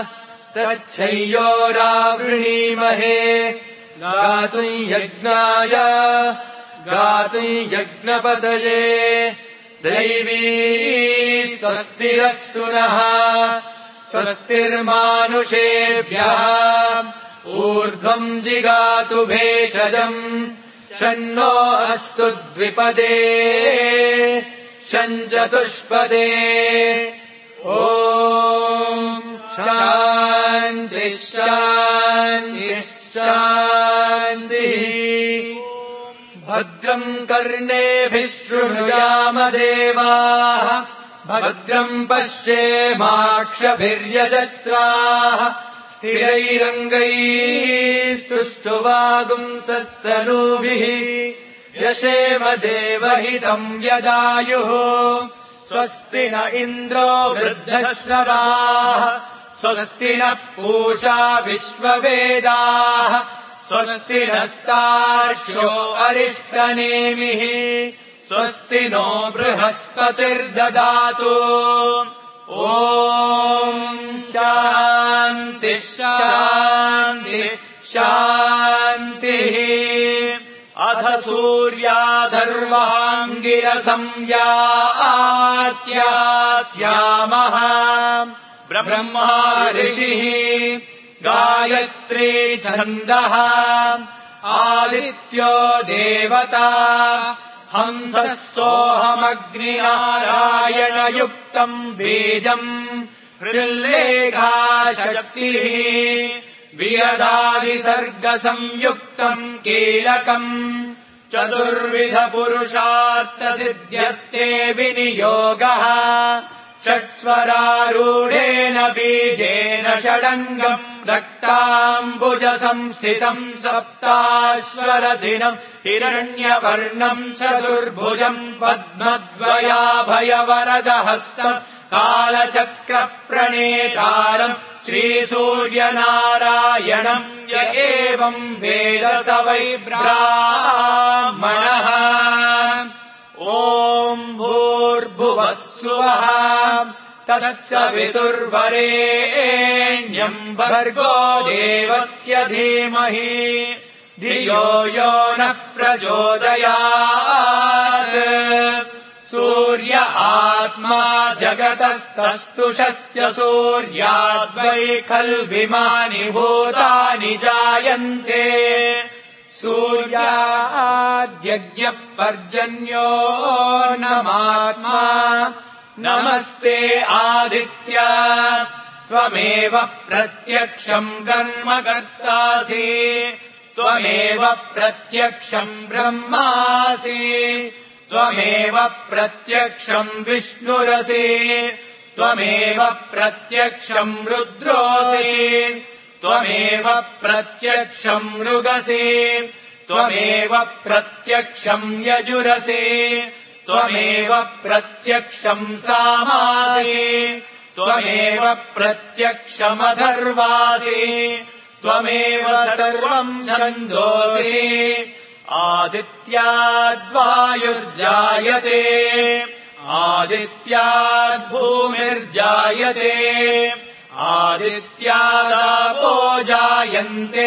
तच्छय्योरावृणीमहे गातुम् यज्ञाय गातुम् यज्ञपतये दैवी स्वस्तिरस्तु नः स्वस्तिर्मानुषेभ्यः ऊर्ध्वम् जिगातु भेषजम् शन्नो अस्तु द्विपदे शञ्चतुष्पदे ॐ शान्तिः शान्तिः शान्तिः भद्रम् कर्णेभिः शृणुयाम देवाः भद्रम् पश्येमाक्षभिर्यजत्राः स्थिरैरङ्गैः स्तुष्टुवागुंसस्तनूभिः यशेम देवहितम् यदायुः स्वस्ति न इन्द्रो वृद्धश्रवाः स्वस्ति नः पूषा विश्ववेदाः स्वस्ति नस्तार्क्ष्यो अरिष्टनेमिः स्वस्ति नो बृहस्पतिर्ददातु ॐ शान्तिः शान्तिः शान्तिः अथ सूर्याधर्वाङ्गिरसंयात्यास्यामः ब्रह्मा ऋषिः गायत्री छन्दः आदित्यो देवता हंसः सोऽहमग्निनारायणयुक्तम् बीजम् हृल्लेखा शक्तिः वियदादिसर्गसंयुक्तम् कीलकम् चतुर्विधपुरुषार्थसिद्ध्यर्थे विनियोगः षट्स्वरारूढेन बीजेन षडङ्गम् रक्ताम्बुजसंस्थितम् सप्ताश्वरधिनम् हिरण्यवर्णम् चतुर्भुजम् पद्मद्वयाभयवरदहस्तम् कालचक्रप्रणेतारम् श्रीसूर्यनारायणम् य एवम् वेद स वै ब्राह्मणः ॐ भूर्भुवः स्वः तत्सवितुर्वरेण्यम् भर्गो देवस्य धीमहि धियो यो नः प्रचोदयात् सूर्य आत्मा जगतस्तस्तुषश्च सूर्याद्वै खल्विमानि भूतानि जायन्ते सूर्याद्यज्ञः पर्जन्यो नमात्मा नमस्ते आदित्य त्वमेव प्रत्यक्षम् कर्म कर्तासि त्वमेव प्रत्यक्षम् ब्रह्मासि त्वमेव प्रत्यक्षम् विष्णुरसि त्वमेव प्रत्यक्षम् रुद्रोऽसि त्वमेव प्रत्यक्षम् मृगसि त्वमेव प्रत्यक्षम् यजुरसि त्वमेव प्रत्यक्षम् सामासि त्वमेव प्रत्यक्षमथर्वासि त्वमेव सर्वम् छन्दोसि आदित्याद्वायुर्जायते आदित्याद्भूमिर्जायते आदित्यादापो जायन्ते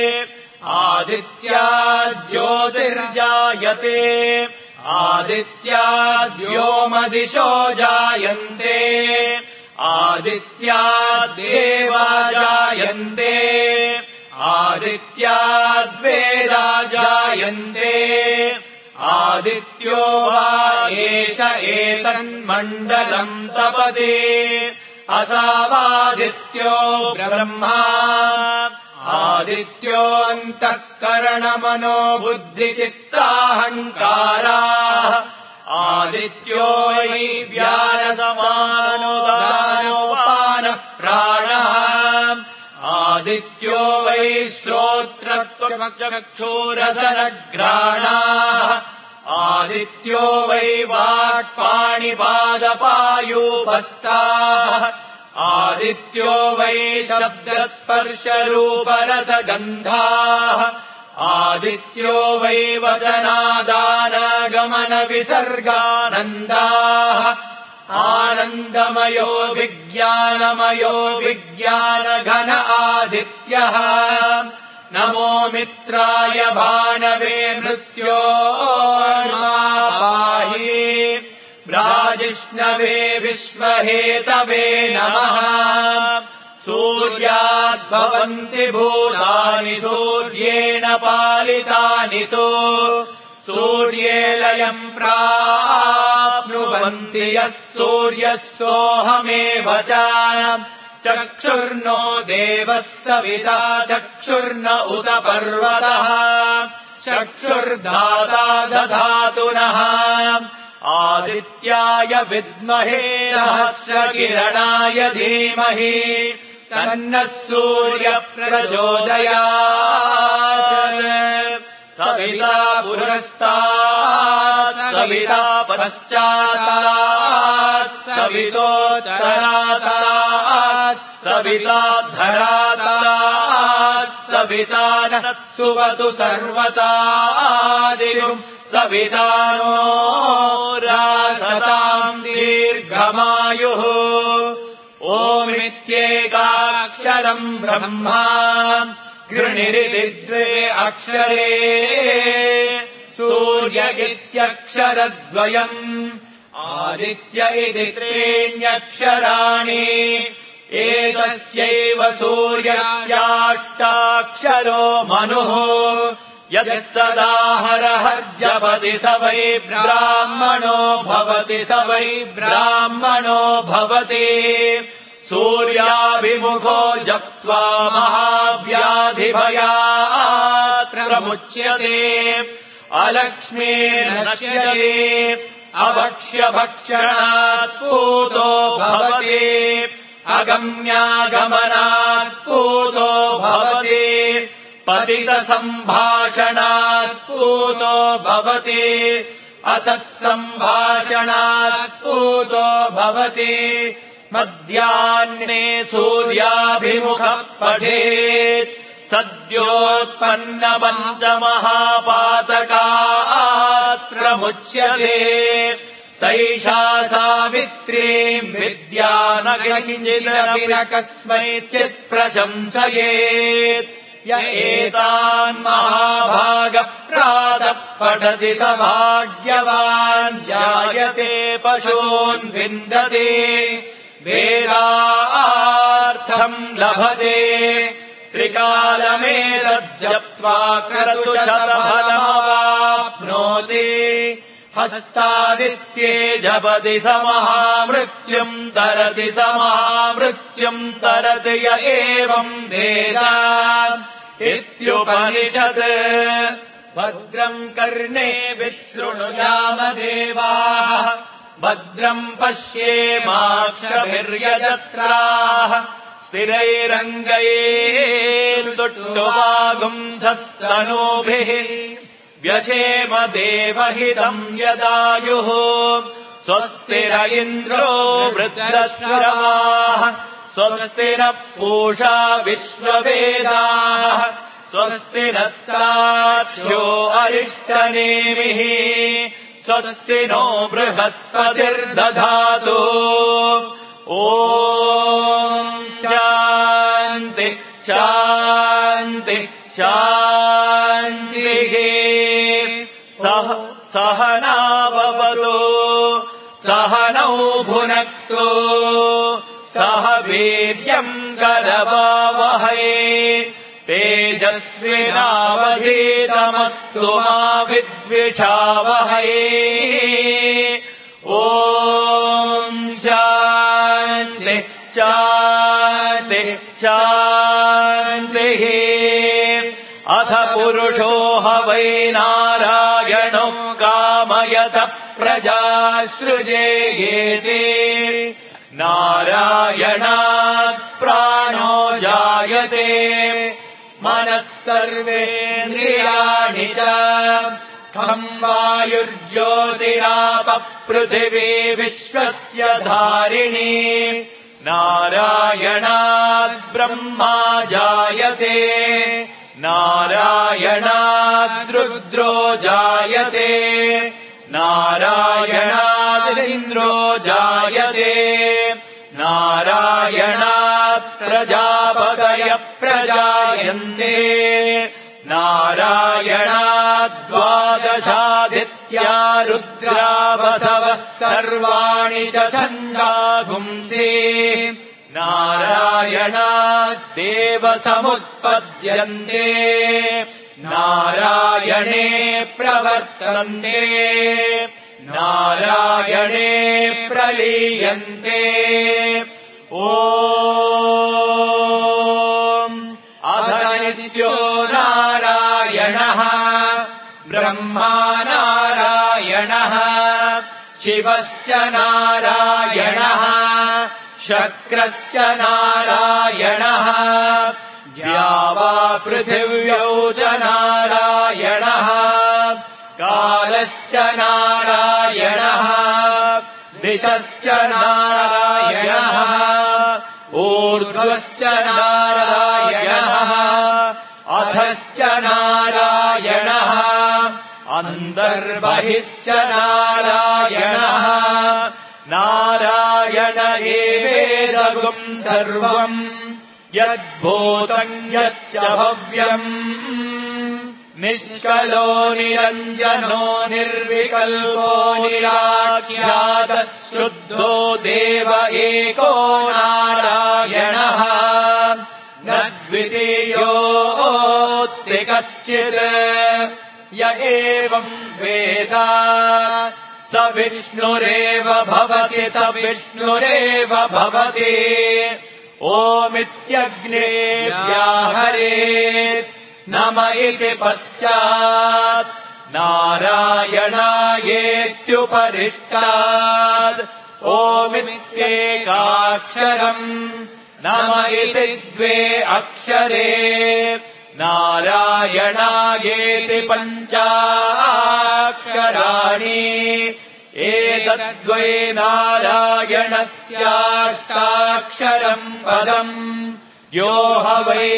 आदित्याज्योतिर्जायते आदित्याद्व्योमदिशो जायन्ते आदित्याद्देवा जायन्ते आदित्याद्वेदा जायन्ते आदित्यो वा एष एतन्मण्डलम् तपति असावादित्यो ब्रह्मा आदित्योऽन्तःकरणमनो बुद्धिचित्ताहङ्काराः आदित्यो वै व्यानसमानोदानोपानः प्राणः आदित्यो वै श्रोत्रत्वचक्षुरसनघ्राणाः आदित्यो वै वाक्पाणिपादपायूपस्थाः आदित्यो वै शब्दस्पर्शरूपरसगन्धाः आदित्यो वै वचनादानगमनविसर्गानन्दाः आनन्दमयो विज्ञानमयो विज्ञानघन आदित्यः नमो मित्राय भानवे मृत्योर्मापाहि राजिष्णवे विश्वहेतवे नमः सूर्याद्भवन्ति भूतानि सूर्येण पालितानि तु सूर्ये लयम् प्राप्नुवन्ति यः सूर्यः सोऽहमेव च चक्षुर्नो देवः सविता चक्षुर्न उत पर्वतः चक्षुर्दाता दधातु नः आदित्याय विद्महे सहस्रकिरणाय धीमहि तन्नः सूर्यः प्रचोदयात् सविता पुरस्तात् सविता पश्चात् सवितोत्तरात् सविता धरात् सविता नः सुवतु सर्वतादिगुम् सविता नो रासताम् दीर्घमायुः ओमित्येकाक्षरम् ब्रह्मा गृणिरिति द्वे अक्षरे सूर्य इत्यक्षरद्वयम् आदित्य इति त्रीण्यक्षराणि एतस्यैव सूर्यस्याष्टाक्षरो मनुः यः सदा हरहर्जपति स वै ब्राह्मणो भवति स वै ब्राह्मणो भवति सूर्याभिमुखो जप्त्वा महाव्याधिभयात् प्रमुच्यते अलक्ष्मीर्नश्यते अभक्ष्यभक्षणात् पूतो भवति अगम्यागमनात् पूतो भवति पतितसम्भाषणात् पूतो भवति असत्सम्भाषणात् पूतो भवति मध्याह्ने सूर्याभिमुखः पठेत् सद्योत्पन्नबन्धमहापातकात् प्रमुच्यते सैषा सावित्रीम् विद्या न किञ्चिदपि न कस्मैचित् प्रशंसयेत् य एतान् महाभागः प्रातः पठति स भाग्यवान् जायते पशून् विन्दते वेदार्थम् लभते त्रिकालमेतज्जप्त्वा क्रतुशतफलमवाप्नोति हस्तादित्ये जपति स महामृत्युम् तरति स महामृत्युम् तरति य एवम् वेद इत्युपनिषत् भद्रम् कर्णे विशृणुयाम देवाः भद्रम् पश्येमाक्षभिर्यजत्राः स्थिरैरङ्गैर्दुष्टुवागुंसस्तनूभिः व्यशेम देवहितम् यदायुः स्वस्तिर इन्द्रो वृद्धश्रवाः स्वस्ति नः पूषा विश्ववेदाः स्वस्ति नस्ताक्ष्यो अरिष्टनेमिः स्वस्ति नो बृहस्पतिर्दधातु ॐ शान्ति शान्ति शान्तिः सह सहना भवतु सहनौ भुनक्तु सह वीर्यम् करवावहै तेजस्विनावधीतमस्तु मा विद्विषावहै ॐ शान्ति शान्ति शान्तिः अथ पुरुषो ह वै नारायणो कामयत प्रजासृजेयेति नारायणात् प्राणो जायते मनः सर्वेन्द्रियाणि च खं वायुर्ज्योतिरापः पृथिवी विश्वस्य धारिणी नारायणात् ब्रह्मा जायते नारायणात् रुद्रो जायते नारायणादिन्द्रो जायते नारायणात् प्रजापतयः प्रजायन्ते नारायणात् द्वादशादित्या रुद्रा वसवः सर्वाणि च छन्दागुंसि नारायणात् देवसमुत्पद्यन्ते नारायणे प्रवर्तन्ते नारायणे प्रलीयन्ते ॐ अधनित्यो नारायणः ब्रह्मा नारायणः शिवश्च नारायणः शक्रश्च नारायणः द्यावा पृथिव्यौ च नारायणः कालश्च नारायणः दिशश्च नारायणः ऊर्ध्वश्च नारायणः अधश्च नारायणः अन्तर्बहिश्च नारायणः नारायण एवेदगुम् सर्वम् यद्भूतम् यच्च भव्यम् निष्कलो निरञ्जनो निर्विकल्पो निराख्यातः शुद्धो देव एको नारायणः न द्वितीयोऽस्ति कश्चित् य एवम् वेद स विष्णुरेव भवति स विष्णुरेव भवति ओमित्यग्ने व्याहरेत् नम इति पश्चात् नारायणायेत्युपरिष्टात् ओमित्येकाक्षरम् नम इति द्वे अक्षरे नारायणायेति पञ्चाक्षराणि एतद्वै नारायणस्याष्टाक्षरम् पदम् यो ह वै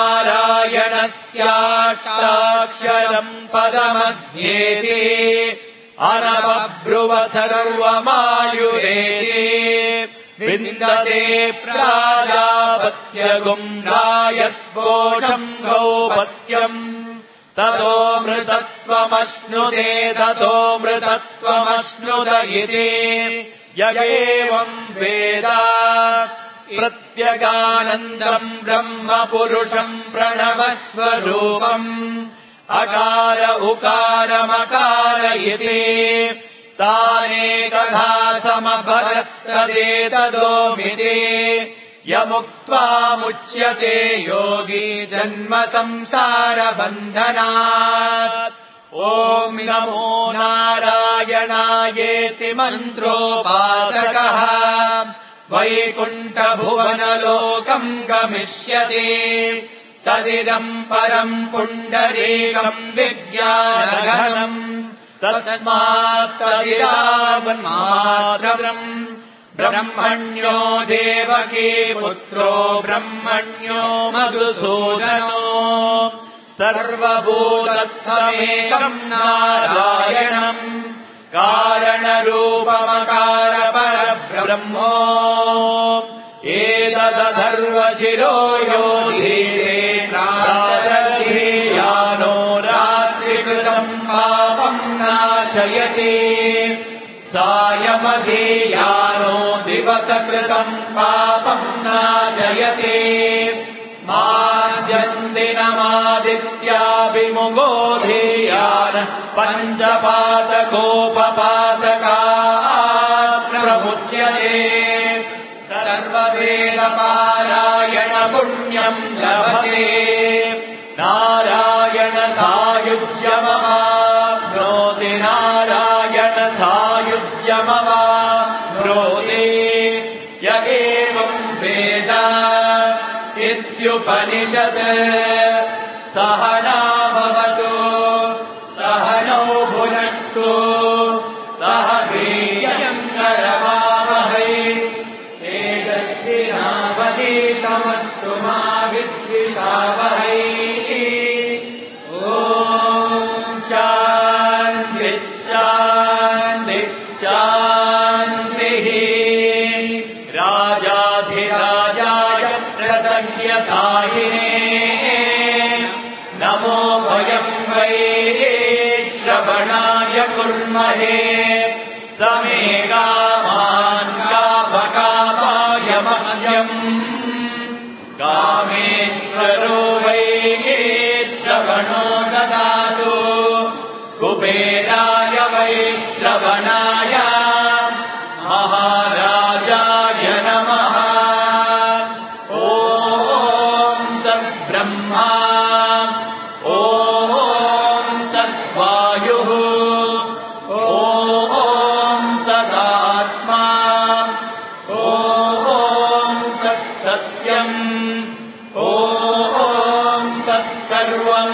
नारायणस्याष्टाक्षरम् पदमध्येति अनबभ्रुव सर्वमायुरेति विन्दते प्राजापत्यगुम् रायस्पोषम् गौपत्यम् ततो मृतत्वमश्नुते ततो मृतत्वमश्नुत इति य एवम् वेद प्रत्यगानन्दम् ब्रह्म पुरुषम् प्रणवस्वरूपम् अकार उकारमकार इति तानेकधा समभरत्तदेतदोमिति यमुक्त्वामुच्यते योगी जन्म संसारबन्धनात् ॐ नमो नारायणायेति मन्त्रोपासकः వైకుంఠభువనలోకం గమిష్యతి తదిదం పరం పుండరీకం విజ్ఞానఘనం తస్మాత్ తదిదావన్మాత్రం బ్రహ్మణ్యో దేవకీ పుత్రో బ్రహ్మణ్యో మధుసూదనో సర్వభూతస్థమేకం నారాయణం కారణరూపమకార పరబ్రహ్మో ఏతదధర్వశిరో యో ధీరే ప్రాతర్ధీయానో రాత్రికృతం పాపం నాశయతి సాయమధీయానో దివసకృతం పాపం నాశయతి మాద్యందినమాదిత్యాభిముఖో ధీయాన పంచపాతకోపపాతకా ప్రముచ్యతే సర్వవేదపారాయణ పుణ్యం లభతే నారాయణ సాయుజ్యమవాప్నోతి నారాయణ సాయుజ్యమవాప్నోతి య ఏవం వేద ఇత్యుపనిషత్ సహనా భవతు సహనౌ భునక్తు సహ వీర్యంకరవావహై తేజస్వినావధీతమస్తు మా విద్విషావహై. ఓం శాంతి శాంతి శాంతిః. రాజాధిరాజాయ ప్రసఖ్య సాయినే నమో వయం వై శ్రవణాయ కుర్మహే సమే కామాన్ కామకామాయ మహ్యం కామేశ్వరో వై శ్రవణో దదాతు కుబేరాయ వై శ్రవణాయ మహారాజాయ నమః. ఓం తద్బ్రహ్మా ఓం తద్వాయుః ఓం తదాత్మా ఓం తత్సత్యం ఓం తత్సర్వం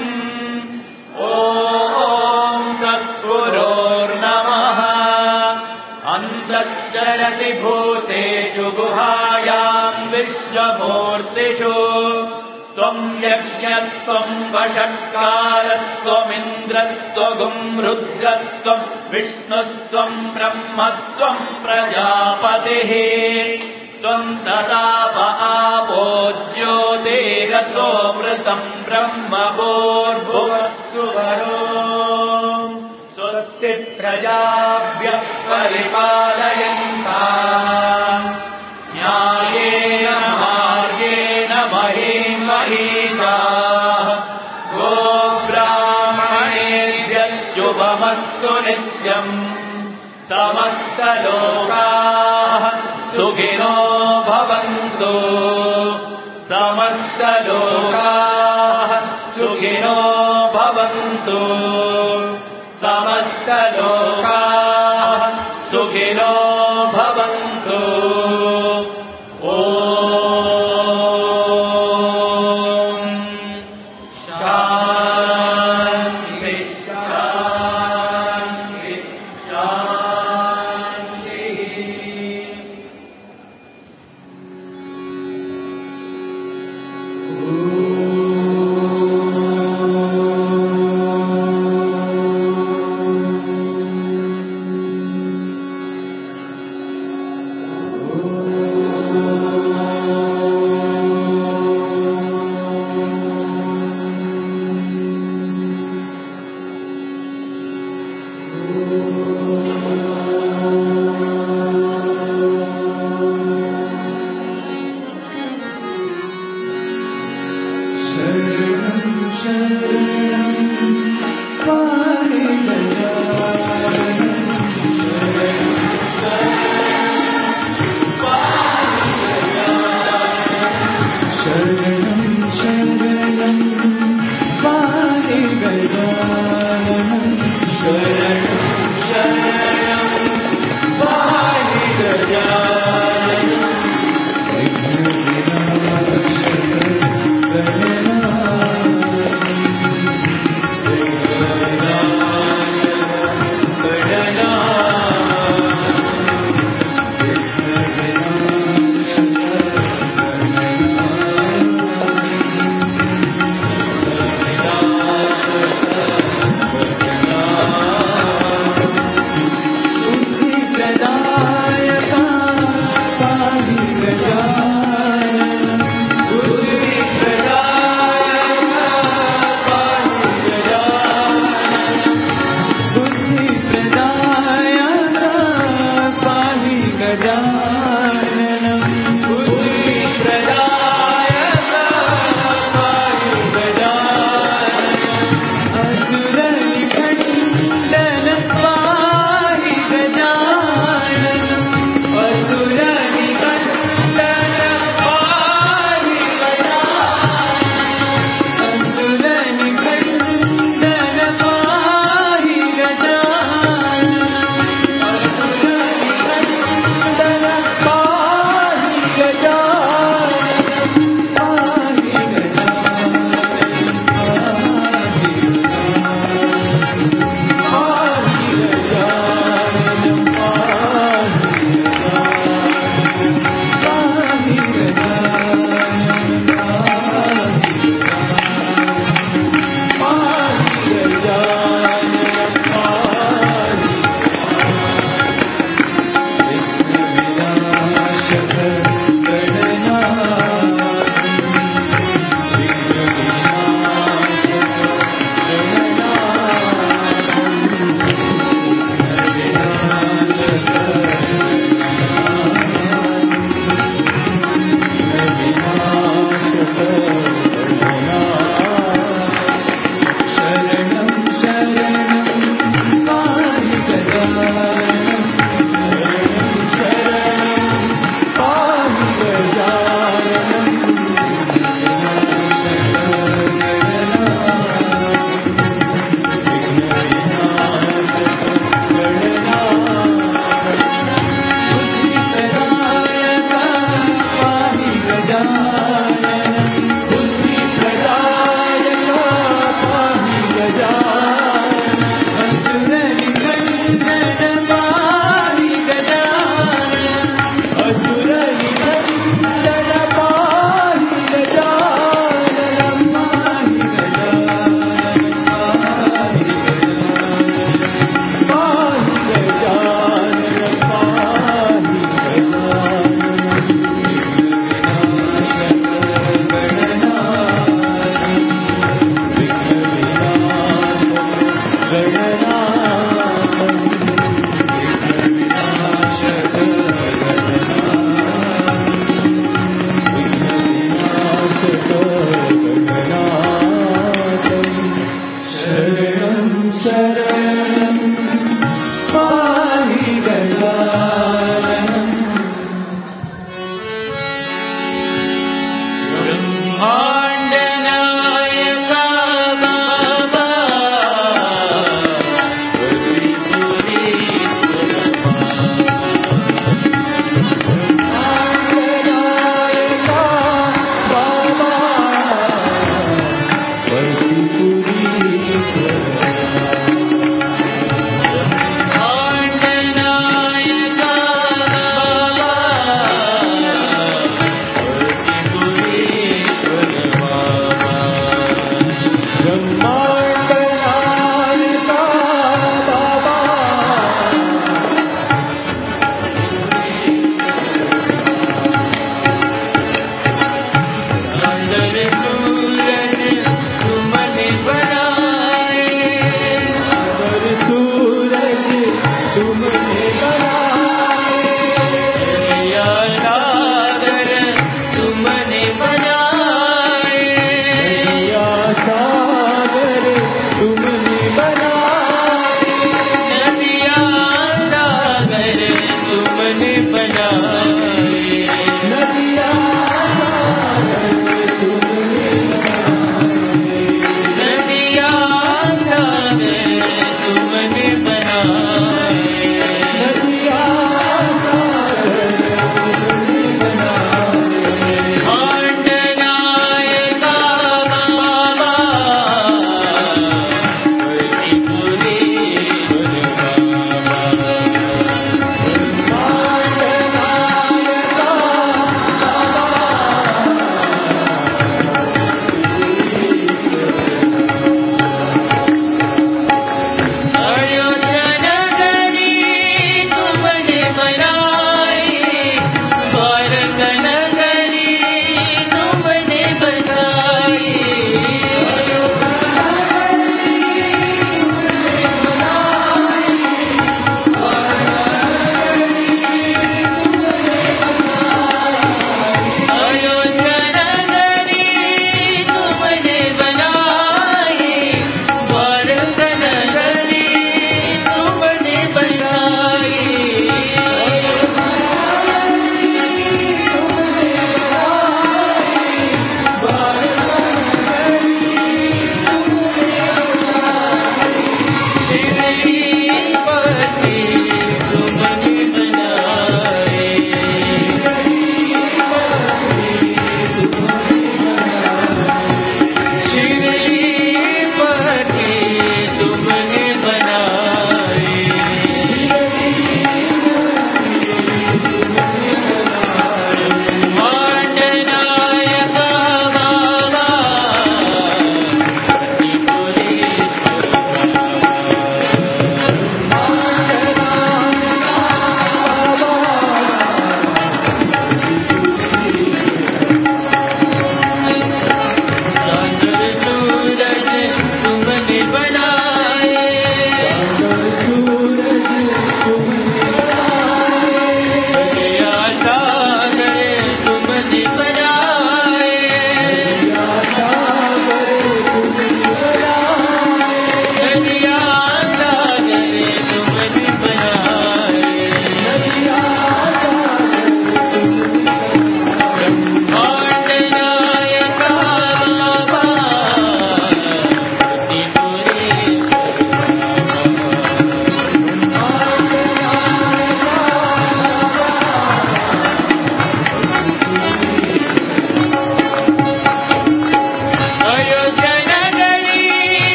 ఓం తత్పురోర్నమః. అంతశ్చరతి భూతేషు గుహాయాం విశ్వమూర్తిషు త్వం యజ్ఞస్త్వం వషట్కారస్త్వమింద్రస్త్వగుం రుద్రస్త్వం విష్ణుస్త్వం బ్రహ్మత్వం ప్రజాపతిః త్వం తదాప ఆపో జ్యోతిరసోమృతం బ్రహ్మభూర్భువస్సు వరో. స్వస్తి ప్రజాభ్యః పరిపాలయంతాం న్యాయేన మార్గేణ మహీం మహీషాః. గోబ్రాహ్మణేభ్యః శుభమస్తు నిత్యం. సమస్తలోకాః సుఖినో భవంతు. సమస్తలోకాః సుఖినో భవంతు. సమస్తలోకాః సుఖినో భవంతు. ఓం శాంతి శాంతి శాంతి. శరణం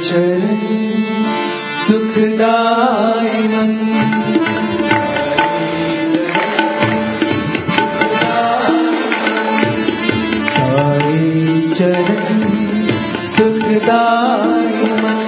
चरण सुखदाई मन साई चरण सुखदाई मन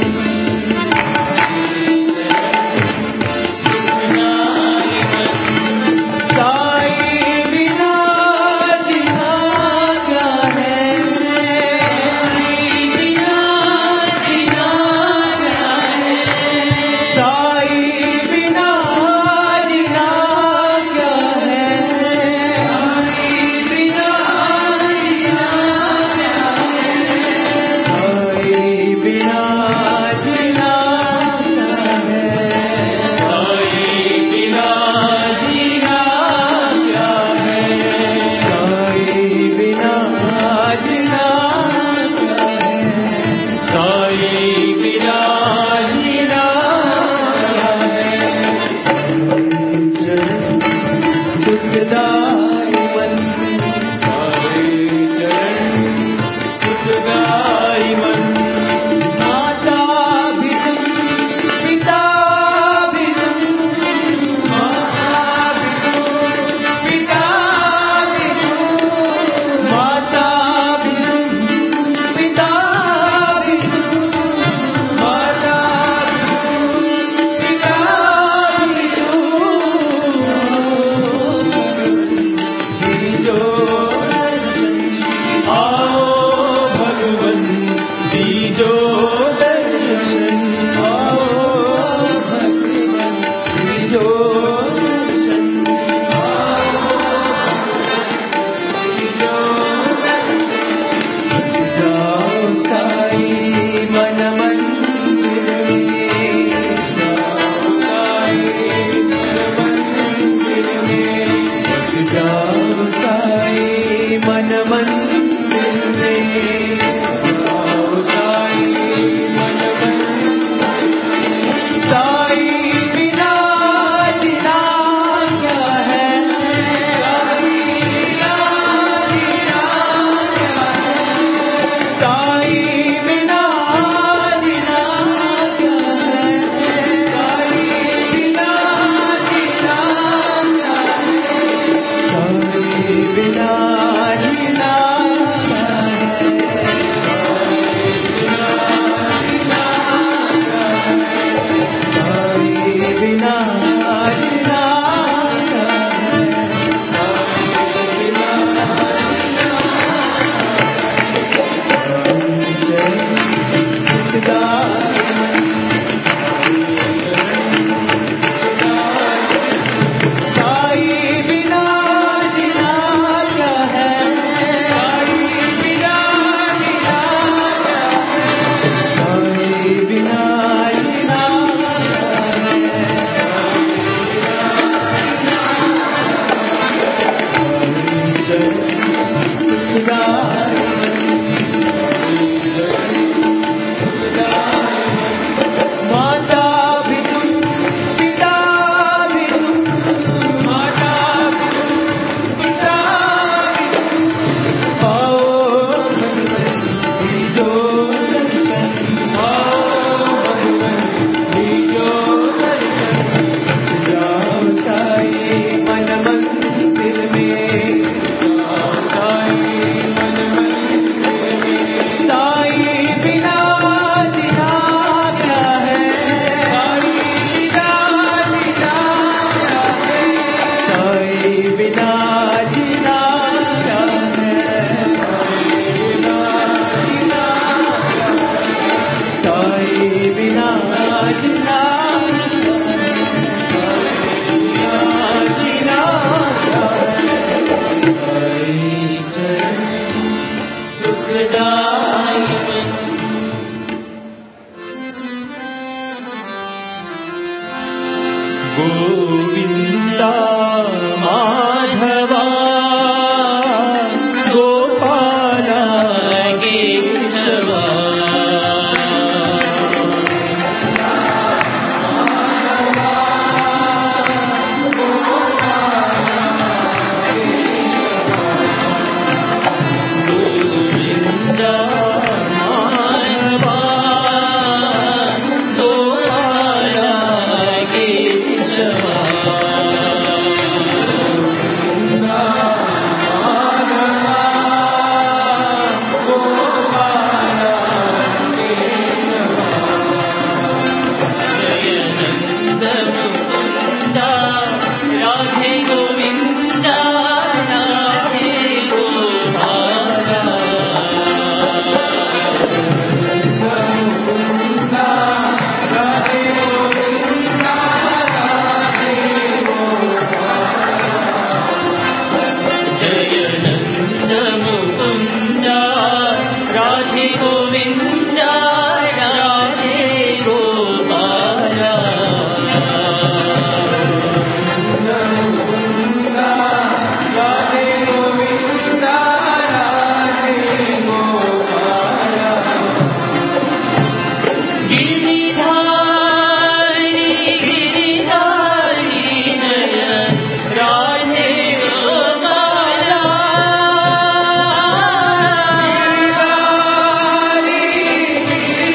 Radhe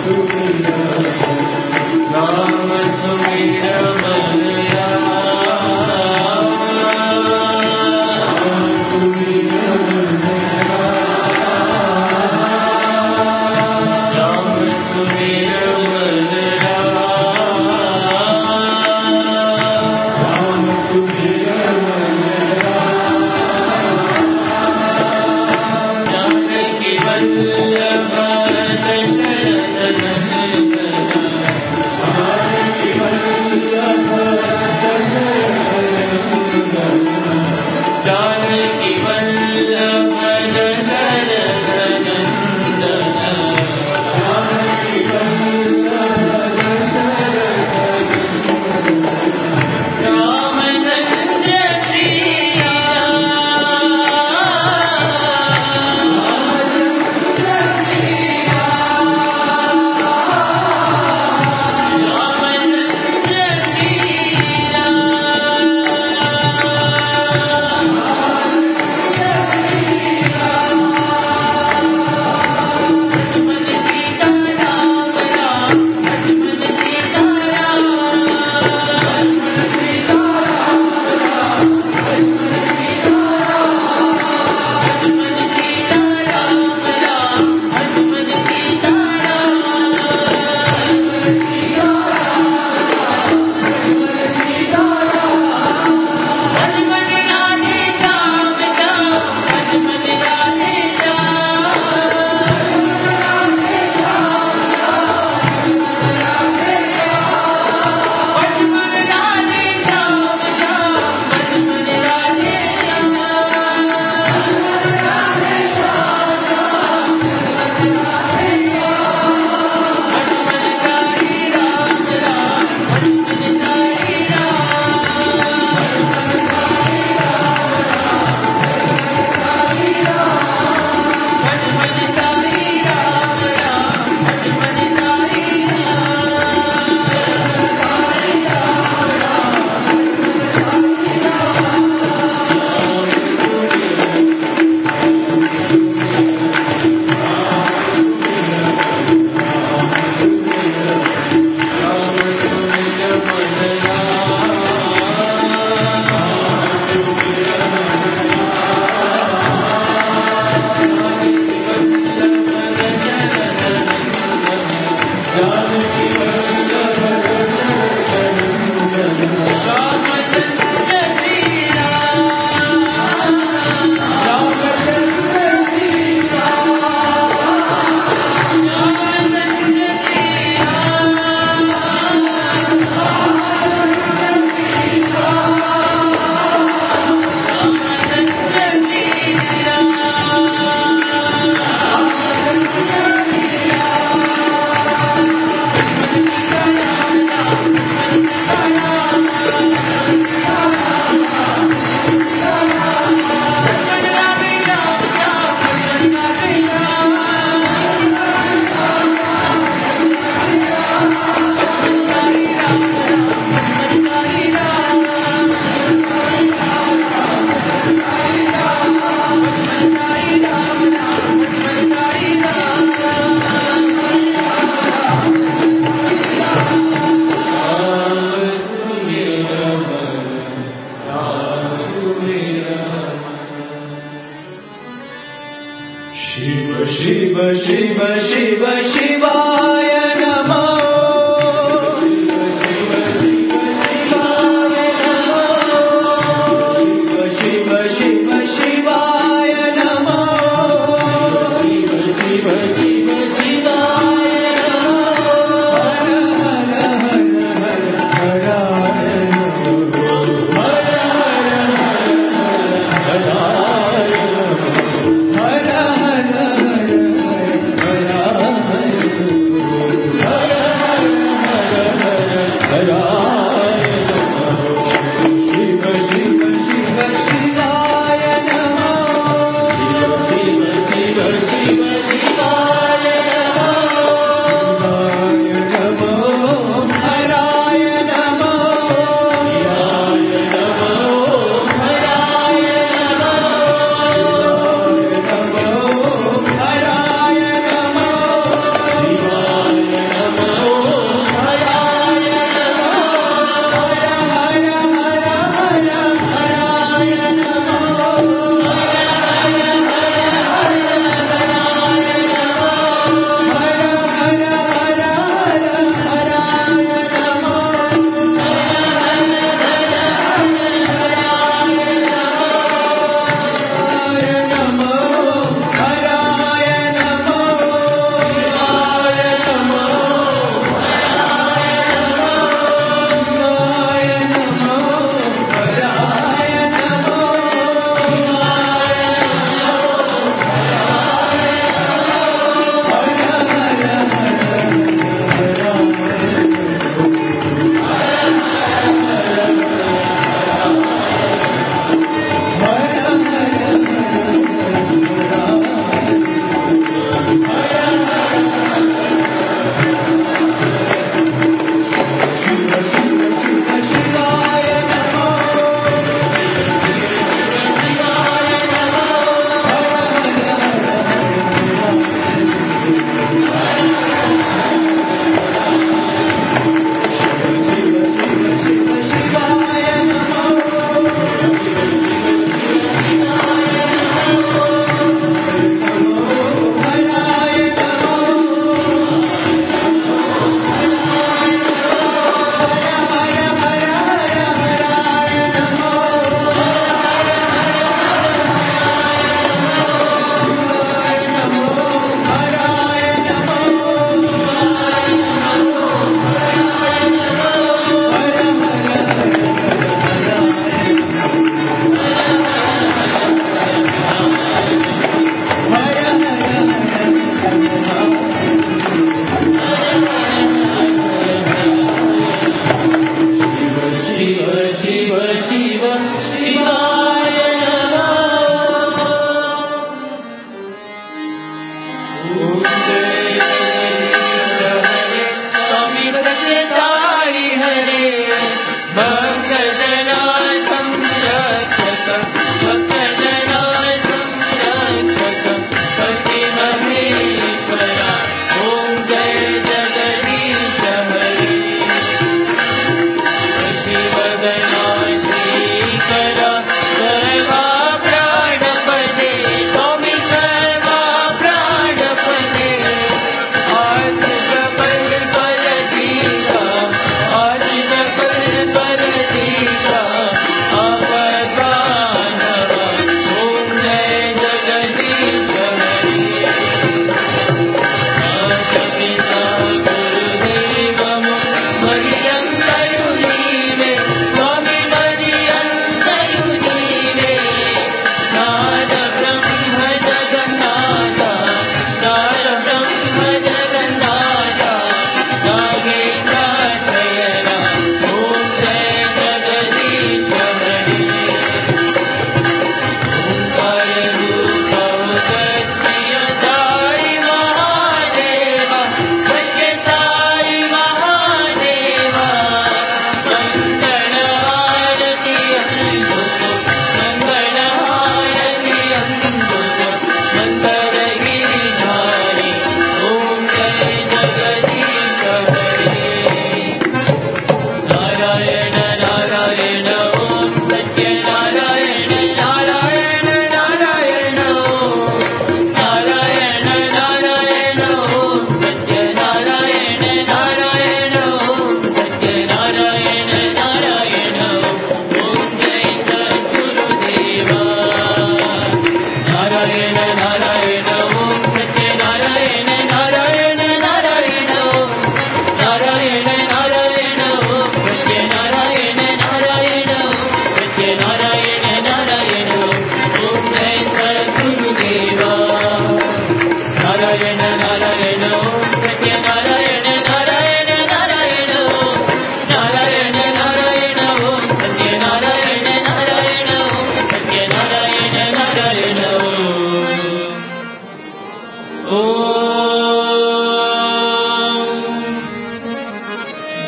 Janaki Vallabha Dasharatha Nandana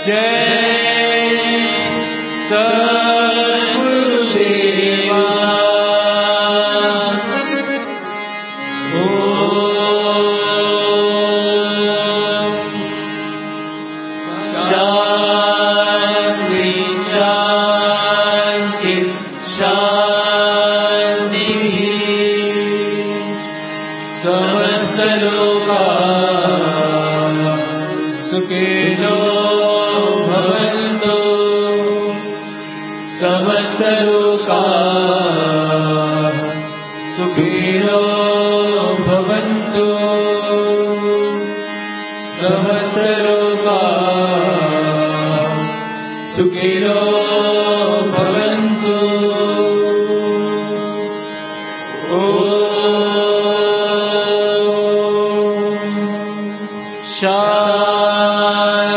जय सद्गुरुदेवा सुखिनो भवन्तु समस्त लोकाः सुखिनो भवन्तु ॐ शान्ति